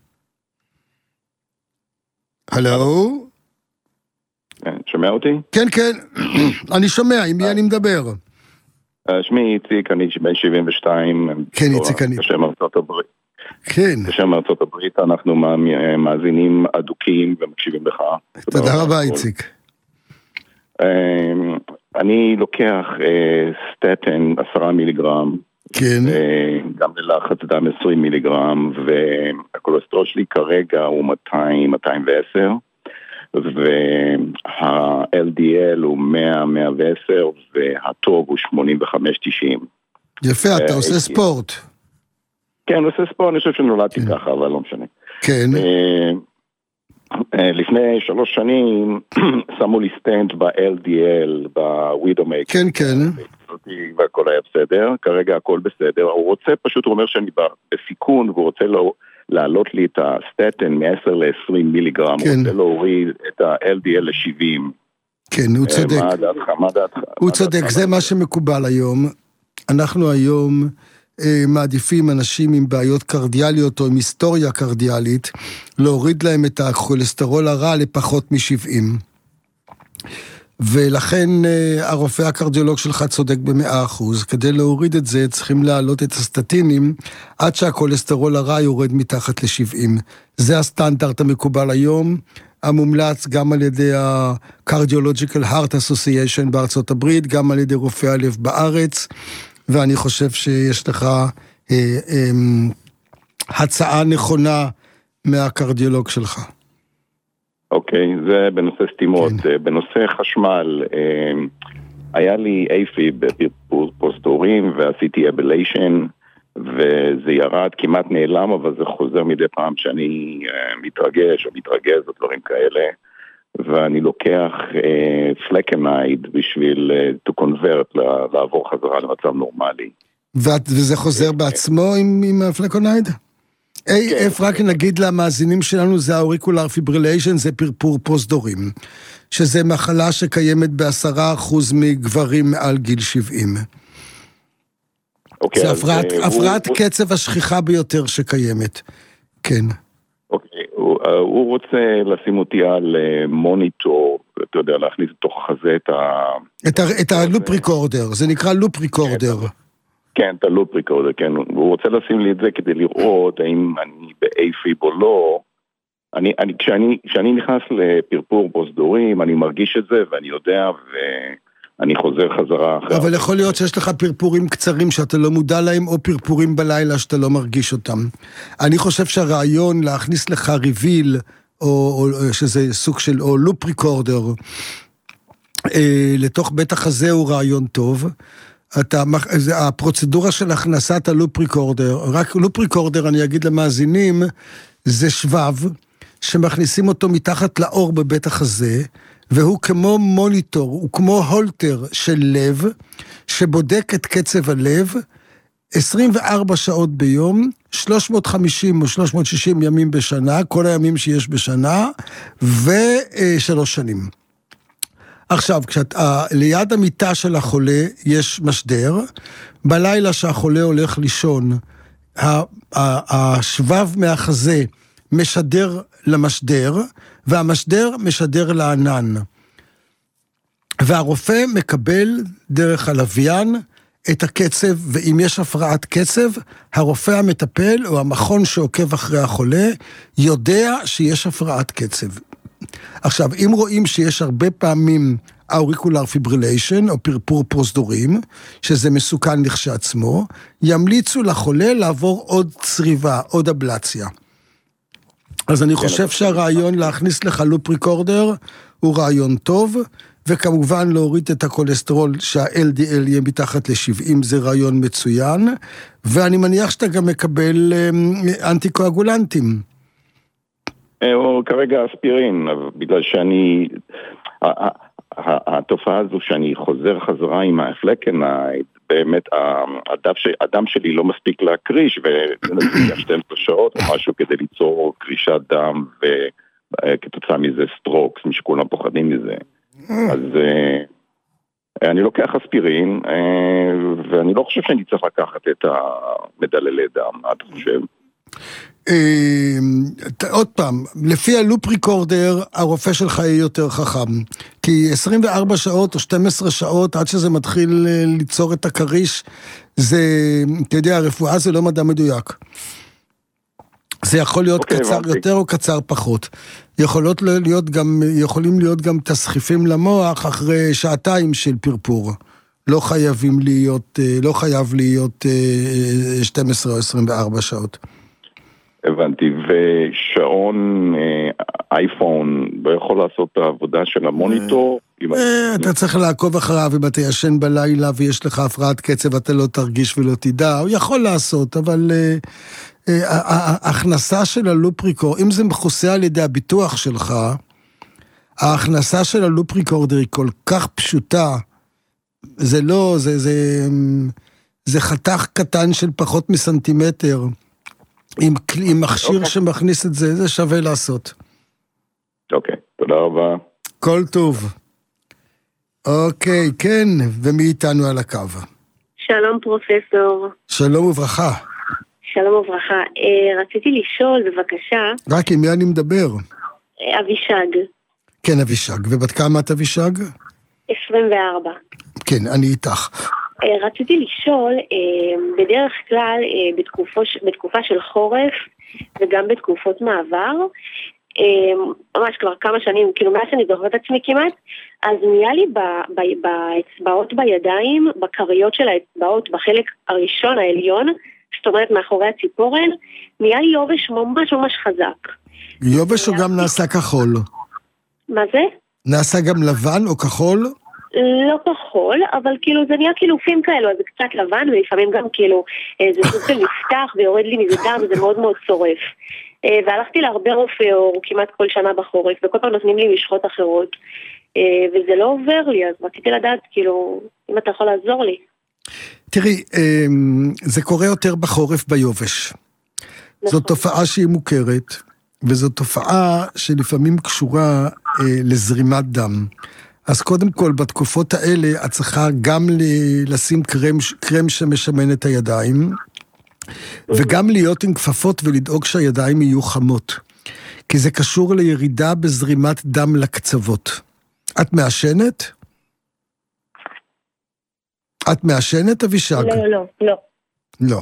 הלו? שומע אותי? כן, כן, אני שומע, עם מי אני מדבר? שמי איציק, אני בן שבעים ושתיים. כן, איציק, אני... בשם ארצות הברית. כן. בשם ארצות הברית אנחנו מאזינים אדוקים ומקשיבים לך. תודה רבה, איציק. אני לוקח סטטן עשרה מיליגרם. כן. גם ללחץ דם עשרים מיליגרם, והקולסטרול שלי כרגע הוא מאתיים מאתיים ועשר, וה-אל די אל הוא מאה מאה ועשר, והטוב הוא שמונים וחמש תשעים. יפה, אתה עושה ספורט. כן, עושה ספורט, אני חושב שנולדתי ככה, אבל לא משנה. כן. לפני שלוש שנים שמו לי סטנט ב-אל די אל, בווידומייק. כן, כן. והכל היה בסדר, כרגע הכל בסדר. הוא רוצה, פשוט הוא אומר שאני בסיכון, והוא רוצה להעלות לי את הסטטן מ-עשר ל-עשרים מיליגרם, הוא רוצה להוריד את ה-אל די אל ל-שבעים. כן, הוא צודק. מה דעתך? מה דעתך? הוא צודק, זה מה שמקובל היום. אנחנו היום מעדיפים אנשים עם בעיות קרדיאליות או עם היסטוריה קרדיאלית, להוריד להם את הכולסטרול הרע לפחות מ-שבעים. ולכן הרופא הקרדיולוג שלך צודק במאה אחוז. כדי להוריד את זה צריכים להעלות את הסטטינים עד שהכולסטרול הרע יורד מתחת ל-שבעים. זה הסטנדרט המקובל היום, המומלץ גם על ידי ה-Cardiological Heart Association בארצות הברית, גם על ידי רופאי הלב בארץ, ואני חושב שיש לך אה, אה, הצעה נכונה מהקרדיולוג שלך. אוקיי, זה בנושא סתימות. כן. בנושא חשמל, היה לי איפי בפוסטורים ועשיתי אבליישן, וזה ירד, כמעט נעלם, אבל זה חוזר מדי פעם שאני מתרגש או מתרגז או דברים כאלה, ואני לוקח פלקמייד בשביל to convert, לעבור חזרה למצב נורמלי. וזה חוזר בעצמו עם הפלקונייד? איי אף, רק נגיד למאזינים שלנו, זה האוריקולר פיבריליישן, זה פרפור פוסט-דורים, שזה מחלה שקיימת בעשרה אחוז מגברים מעל גיל שבעים. זה הפרעת קצב השכיחה ביותר שקיימת. כן. אוקיי, הוא רוצה לשים אותי על מוניטור, אתה יודע, להכניס לתוך החזה את ה... את הלופ ריקורדר, זה נקרא לופ ריקורדר. כן, את הלופ ריקורדר, כן. הוא רוצה לשים לי את זה כדי לראות האם אני באיפיב או לא. אני, אני, כשאני, כשאני נכנס לפרפור פוסט-דורים, אני מרגיש את זה ואני יודע ואני חוזר חזרה אחרי. אבל יכול להיות שיש לך פרפורים קצרים שאתה לא מודע להם, או פרפורים בלילה שאתה לא מרגיש אותם. אני חושב שהרעיון להכניס לך ריביל, או, או שזה סוג של, או לופ ריקורדר, אה, לתוך בית החזה הוא רעיון טוב. אתה, הפרוצדורה של הכנסת הלופ ריקורדר, רק לופ ריקורדר, אני אגיד למאזינים, זה שבב שמכניסים אותו מתחת לאור בבית החזה, והוא כמו מוניטור, הוא כמו הולטר של לב, שבודק את קצב הלב, עשרים וארבע שעות ביום, שלוש מאות וחמישים או שלוש מאות ושישים ימים בשנה, כל הימים שיש בשנה, ושלוש שנים. עכשיו, כשאתה, ליד המיטה של החולה יש משדר, בלילה שהחולה הולך לישון, השבב מהחזה משדר למשדר, והמשדר משדר לענן. והרופא מקבל דרך הלוויין את הקצב, ואם יש הפרעת קצב, הרופא המטפל או המכון שעוקב אחרי החולה, יודע שיש הפרעת קצב. עכשיו, אם רואים שיש הרבה פעמים אוריקולר פיבריליישן, או פרפור פרוזדורים, שזה מסוכן לכשעצמו, ימליצו לחולה לעבור עוד צריבה, עוד אבלציה. אז אני חושב שהרעיון להכניס לך לופ ריקורדר הוא רעיון טוב, וכמובן להוריד את הכולסטרול שה-אל די אל יהיה מתחת ל-שבעים, זה רעיון מצוין, ואני מניח שאתה גם מקבל אנטיקואגולנטים. או כרגע אספירין, בגלל שאני, התופעה הזו שאני חוזר חזרה עם האפלקנייד, באמת הדם שלי לא מספיק להקריש, ונצליח שתים עשרה שעות או משהו כדי ליצור קרישת דם, וכתוצאה מזה סטרוקס, משכולם פוחדים מזה. אז אני לוקח אספירין, ואני לא חושב שאני צריך לקחת את המדללי דם, מה אתה חושב? עוד פעם, לפי הלופ ריקורדר, הרופא שלך יהיה יותר חכם, כי עשרים וארבע שעות או שתים עשרה שעות עד שזה מתחיל ליצור את הקריש, זה, אתה יודע, הרפואה זה לא מדע מדויק. זה יכול להיות okay, קצר okay. יותר או קצר פחות. יכולות להיות גם, יכולים להיות גם תסחיפים למוח אחרי שעתיים של פרפור. לא חייבים להיות, לא חייב להיות שתים עשרה או עשרים וארבע שעות. הבנתי, ושעון אייפון לא יכול לעשות את העבודה של המוניטור? אתה צריך לעקוב אחריו, אם אתה ישן בלילה ויש לך הפרעת קצב, אתה לא תרגיש ולא תדע, הוא יכול לעשות, אבל ההכנסה של הלופ ריקורדר, אם זה מכוסה על ידי הביטוח שלך, ההכנסה של הלופ ריקורדר היא כל כך פשוטה, זה לא, זה, זה, זה חתך קטן של פחות מסנטימטר, עם, עם מכשיר okay. שמכניס את זה, זה שווה לעשות. אוקיי, okay, תודה רבה. כל טוב. אוקיי, okay, כן, ומי איתנו על הקו? שלום פרופסור. שלום וברכה. שלום וברכה. אה, רציתי לשאול, בבקשה. רק עם מי אני מדבר? אה, אבישג. כן, אבישג. ובת כמה את אבישג? עשרים וארבע. כן, אני איתך. רציתי לשאול, בדרך כלל בתקופה, בתקופה של חורף וגם בתקופות מעבר, ממש כבר כמה שנים, כאילו מאז שאני זוכרת את עצמי כמעט, אז נהיה לי באצבעות בידיים, בקריות של האצבעות, בחלק הראשון העליון, זאת אומרת מאחורי הציפורן, נהיה לי יובש ממש ממש חזק. יובש או גם נעשה כחול? מה זה? נעשה גם לבן או כחול? לא כחול, אבל כאילו זה נהיה קילופים כאלו, אז זה קצת לבן, ולפעמים גם כאילו זה סוג של נפתח ויורד לי מזה דם, וזה מאוד מאוד צורף. והלכתי להרבה רופאי אור כמעט כל שנה בחורף, וכל פעם נותנים לי משחות אחרות, וזה לא עובר לי, אז רציתי לדעת כאילו, אם אתה יכול לעזור לי. תראי, זה קורה יותר בחורף ביובש. זאת תופעה שהיא מוכרת, וזו תופעה שלפעמים קשורה לזרימת דם. אז קודם כל, בתקופות האלה, את צריכה גם לשים קרם, קרם שמשמן את הידיים, וגם להיות עם כפפות ולדאוג שהידיים יהיו חמות. כי זה קשור לירידה בזרימת דם לקצוות. את מעשנת? את מעשנת, אבישג? לא, לא, לא. לא.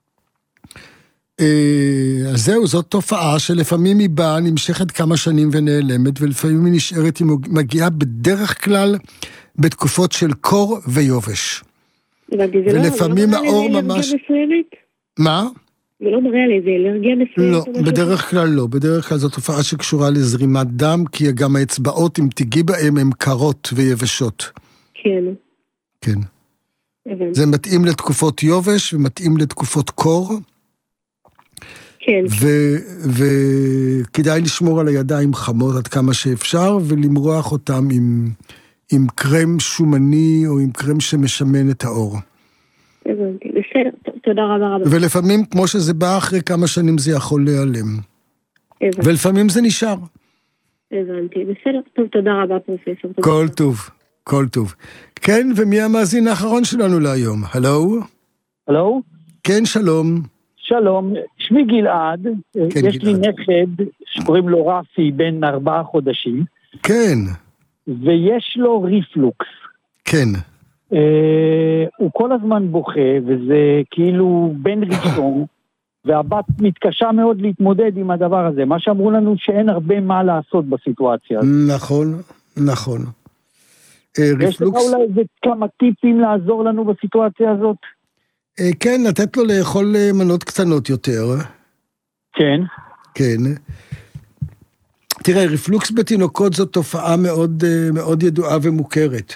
אז זהו, זאת תופעה שלפעמים היא באה, נמשכת כמה שנים ונעלמת, ולפעמים היא נשארת, היא מגיעה בדרך כלל בתקופות של קור ויובש. ולפעמים האור ממש... מה? זה לא מראה על איזה אלרגיה מסוימת? לא, בדרך כלל לא. בדרך כלל זו תופעה שקשורה לזרימת דם, כי גם האצבעות, אם תיגעי בהם, הן קרות ויבשות. כן. כן. זה מתאים לתקופות יובש ומתאים לתקופות קור. כן. וכדאי לשמור על הידיים חמות עד כמה שאפשר, ולמרוח אותם עם, עם קרם שומני או עם קרם שמשמן את האור. הבנתי, בסדר, תודה רבה רבה. ולפעמים, כמו שזה בא אחרי כמה שנים, זה יכול להיעלם. הבנתי. ולפעמים זה נשאר. הבנתי, בסדר, טוב, תודה רבה פרופסור. כל טוב, כל טוב. כן, ומי המאזין האחרון שלנו להיום? הלו? הלו? כן, שלום. שלום, שמי גלעד, כן, יש גלעד. לי נכד שקוראים לו רפי בן ארבעה חודשים. כן. ויש לו ריפלוקס. כן. אה, הוא כל הזמן בוכה, וזה כאילו בן ראשון, והבת מתקשה מאוד להתמודד עם הדבר הזה. מה שאמרו לנו שאין הרבה מה לעשות בסיטואציה. נכון, נכון. יש לך אולי איזה כמה טיפים לעזור לנו בסיטואציה הזאת? כן, לתת לו לאכול מנות קטנות יותר. כן. כן. תראה, רפלוקס בתינוקות זו תופעה מאוד, מאוד ידועה ומוכרת.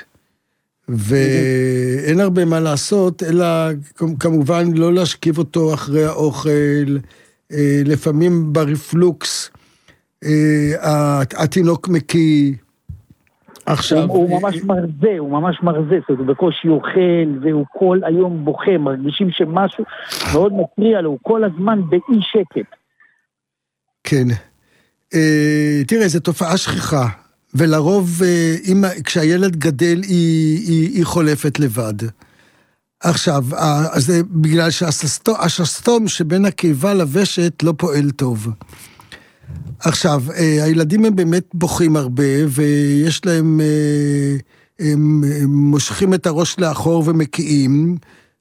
ואין הרבה מה לעשות, אלא כמובן לא להשכיב אותו אחרי האוכל. לפעמים ברפלוקס התינוק מקיא. עכשיו... הוא ממש מרזה, הוא ממש מרזה, זאת אומרת, בקושי אוכל, והוא כל היום בוכה, מרגישים שמשהו מאוד מפריע לו, הוא כל הזמן באי שקט. כן. תראה, זו תופעה שכיחה, ולרוב, כשהילד גדל, היא חולפת לבד. עכשיו, זה בגלל שהשסתום שבין הקיבה לוושת לא פועל טוב. עכשיו, הילדים הם באמת בוכים הרבה, ויש להם, הם מושכים את הראש לאחור ומקיאים,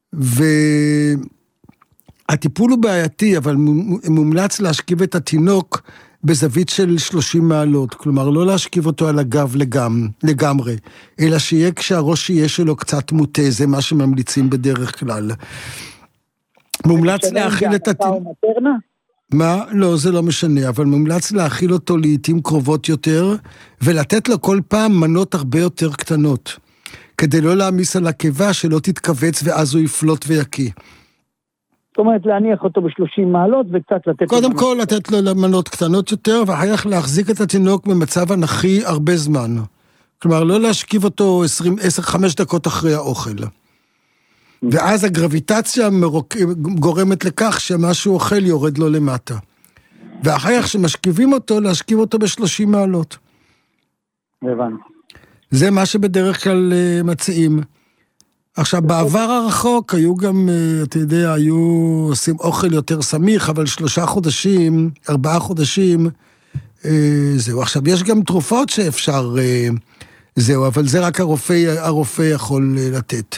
והטיפול הוא בעייתי, אבל מומלץ להשכיב את התינוק בזווית של שלושים מעלות, כלומר לא להשכיב אותו על הגב לגמ, לגמרי, אלא שיהיה כשהראש יהיה שלו קצת מוטה, זה מה שממליצים בדרך כלל. מומלץ להאכיל את התינוק... מה? לא, זה לא משנה, אבל מומלץ להאכיל אותו לעתים קרובות יותר, ולתת לו כל פעם מנות הרבה יותר קטנות, כדי לא להעמיס על הקיבה שלא תתכווץ ואז הוא יפלוט ויקיא. זאת אומרת, להניח אותו ב-שלושים מעלות וקצת לתת... קודם כל, לתת לו מנות קטנות יותר, ואחר כך להחזיק את התינוק במצב אנכי הרבה זמן. כלומר, לא להשכיב אותו עשר חמש דקות אחרי האוכל. ואז הגרביטציה גורמת לכך שמה שהוא אוכל יורד לו למטה. ואחר כך שמשכיבים אותו, להשכיב אותו ב-שלושים מעלות. הבנתי. זה מה שבדרך כלל מציעים. עכשיו, בעבר הרחוק היו גם, אתה יודע, היו עושים אוכל יותר סמיך, אבל שלושה חודשים, ארבעה חודשים, זהו. עכשיו, יש גם תרופות שאפשר, זהו, אבל זה רק הרופא, הרופא יכול לתת.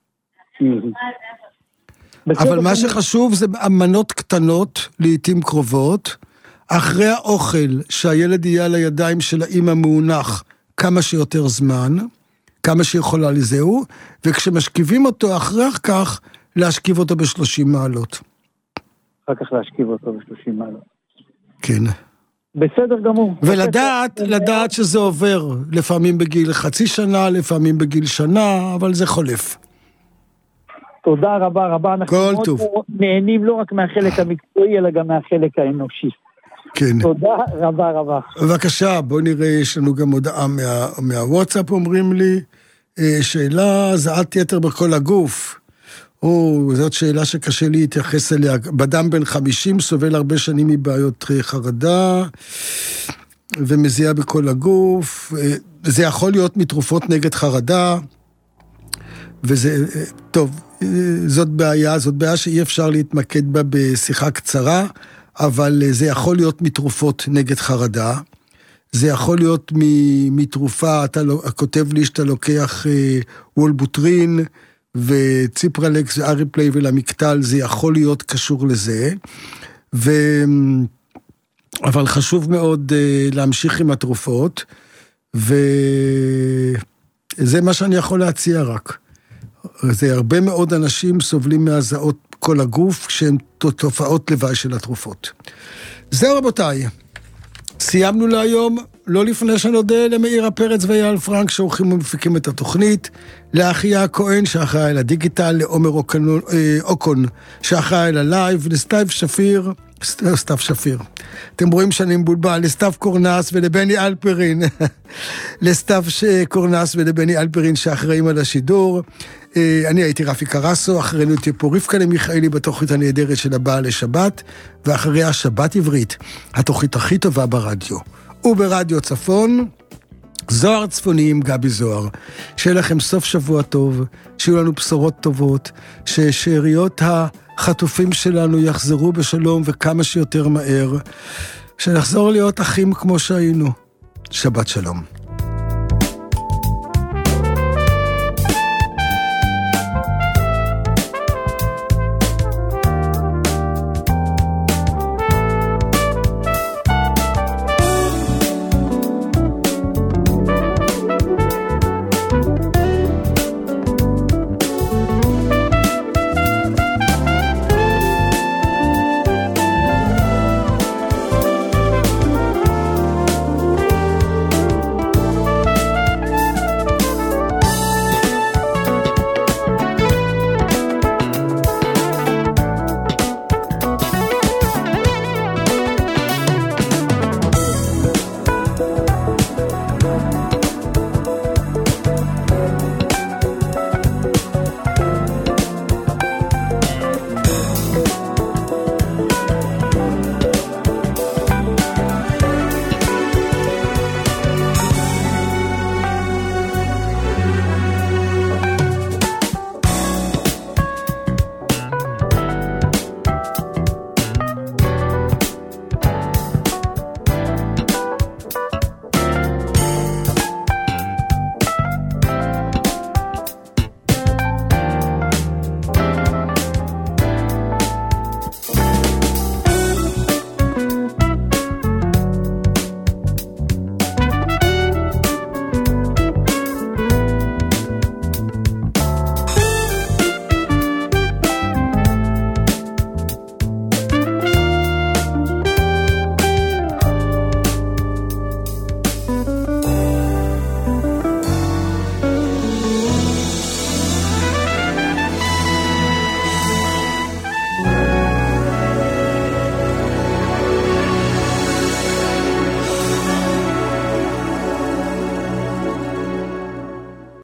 אבל מה שחשוב זה מנות קטנות, לעתים קרובות, אחרי האוכל שהילד יהיה על הידיים של האמא מאונח כמה שיותר זמן, כמה שיכולה לזהו, וכשמשכיבים אותו אחרי כך, להשכיב אותו ב-שלושים מעלות. אחר כך להשכיב אותו ב-שלושים מעלות. כן. בסדר גמור. ולדעת, לדעת שזה עובר, לפעמים בגיל חצי שנה, לפעמים בגיל שנה, אבל זה חולף. תודה רבה רבה. אנחנו כל טוב. נהנים לא רק מהחלק המקצועי, אלא גם מהחלק האנושי. כן. תודה רבה רבה. בבקשה, בוא נראה, יש לנו גם הודעה מה, מהוואטסאפ, אומרים לי, שאלה, זעת יתר בכל הגוף. או, זאת שאלה שקשה לי להתייחס אליה. בדם בן חמישים, סובל הרבה שנים מבעיות חרדה, ומזיעה בכל הגוף. זה יכול להיות מתרופות נגד חרדה, וזה, טוב, זאת בעיה, זאת בעיה שאי אפשר להתמקד בה בשיחה קצרה, אבל זה יכול להיות מתרופות נגד חרדה, זה יכול להיות מתרופה, אתה כותב לי שאתה לוקח וולבוטרין, וציפרלקס ואריפלי ולמקטל, זה יכול להיות קשור לזה, ו... אבל חשוב מאוד להמשיך עם התרופות, וזה מה שאני יכול להציע רק. זה הרבה מאוד אנשים סובלים מהזעות כל הגוף, כשהן תופעות לוואי של התרופות. זהו רבותיי, סיימנו להיום, לא לפני שנודה למאירה פרץ ויעל פרנק, שעורכים ומפיקים את התוכנית, לאחיה הכהן שאחראי על הדיגיטל, לעומר אוקון שאחראי על הלייב, לסתיו שפיר, סתיו שפיר, אתם רואים שאני מבולבל, לסתיו קורנס ולבני אלפרין, לסתיו קורנס ולבני אלפרין שאחראים על השידור. אני הייתי רפי קרסו, אחרינו תהיה פה רבקה למיכאלי בתוכנית הנהדרת של הבעל לשבת, ואחריה שבת עברית, התוכנית הכי טובה ברדיו. וברדיו צפון, זוהר צפוני עם גבי זוהר. שיהיה לכם סוף שבוע טוב, שיהיו לנו בשורות טובות, ששאריות החטופים שלנו יחזרו בשלום וכמה שיותר מהר, שנחזור להיות אחים כמו שהיינו. שבת שלום.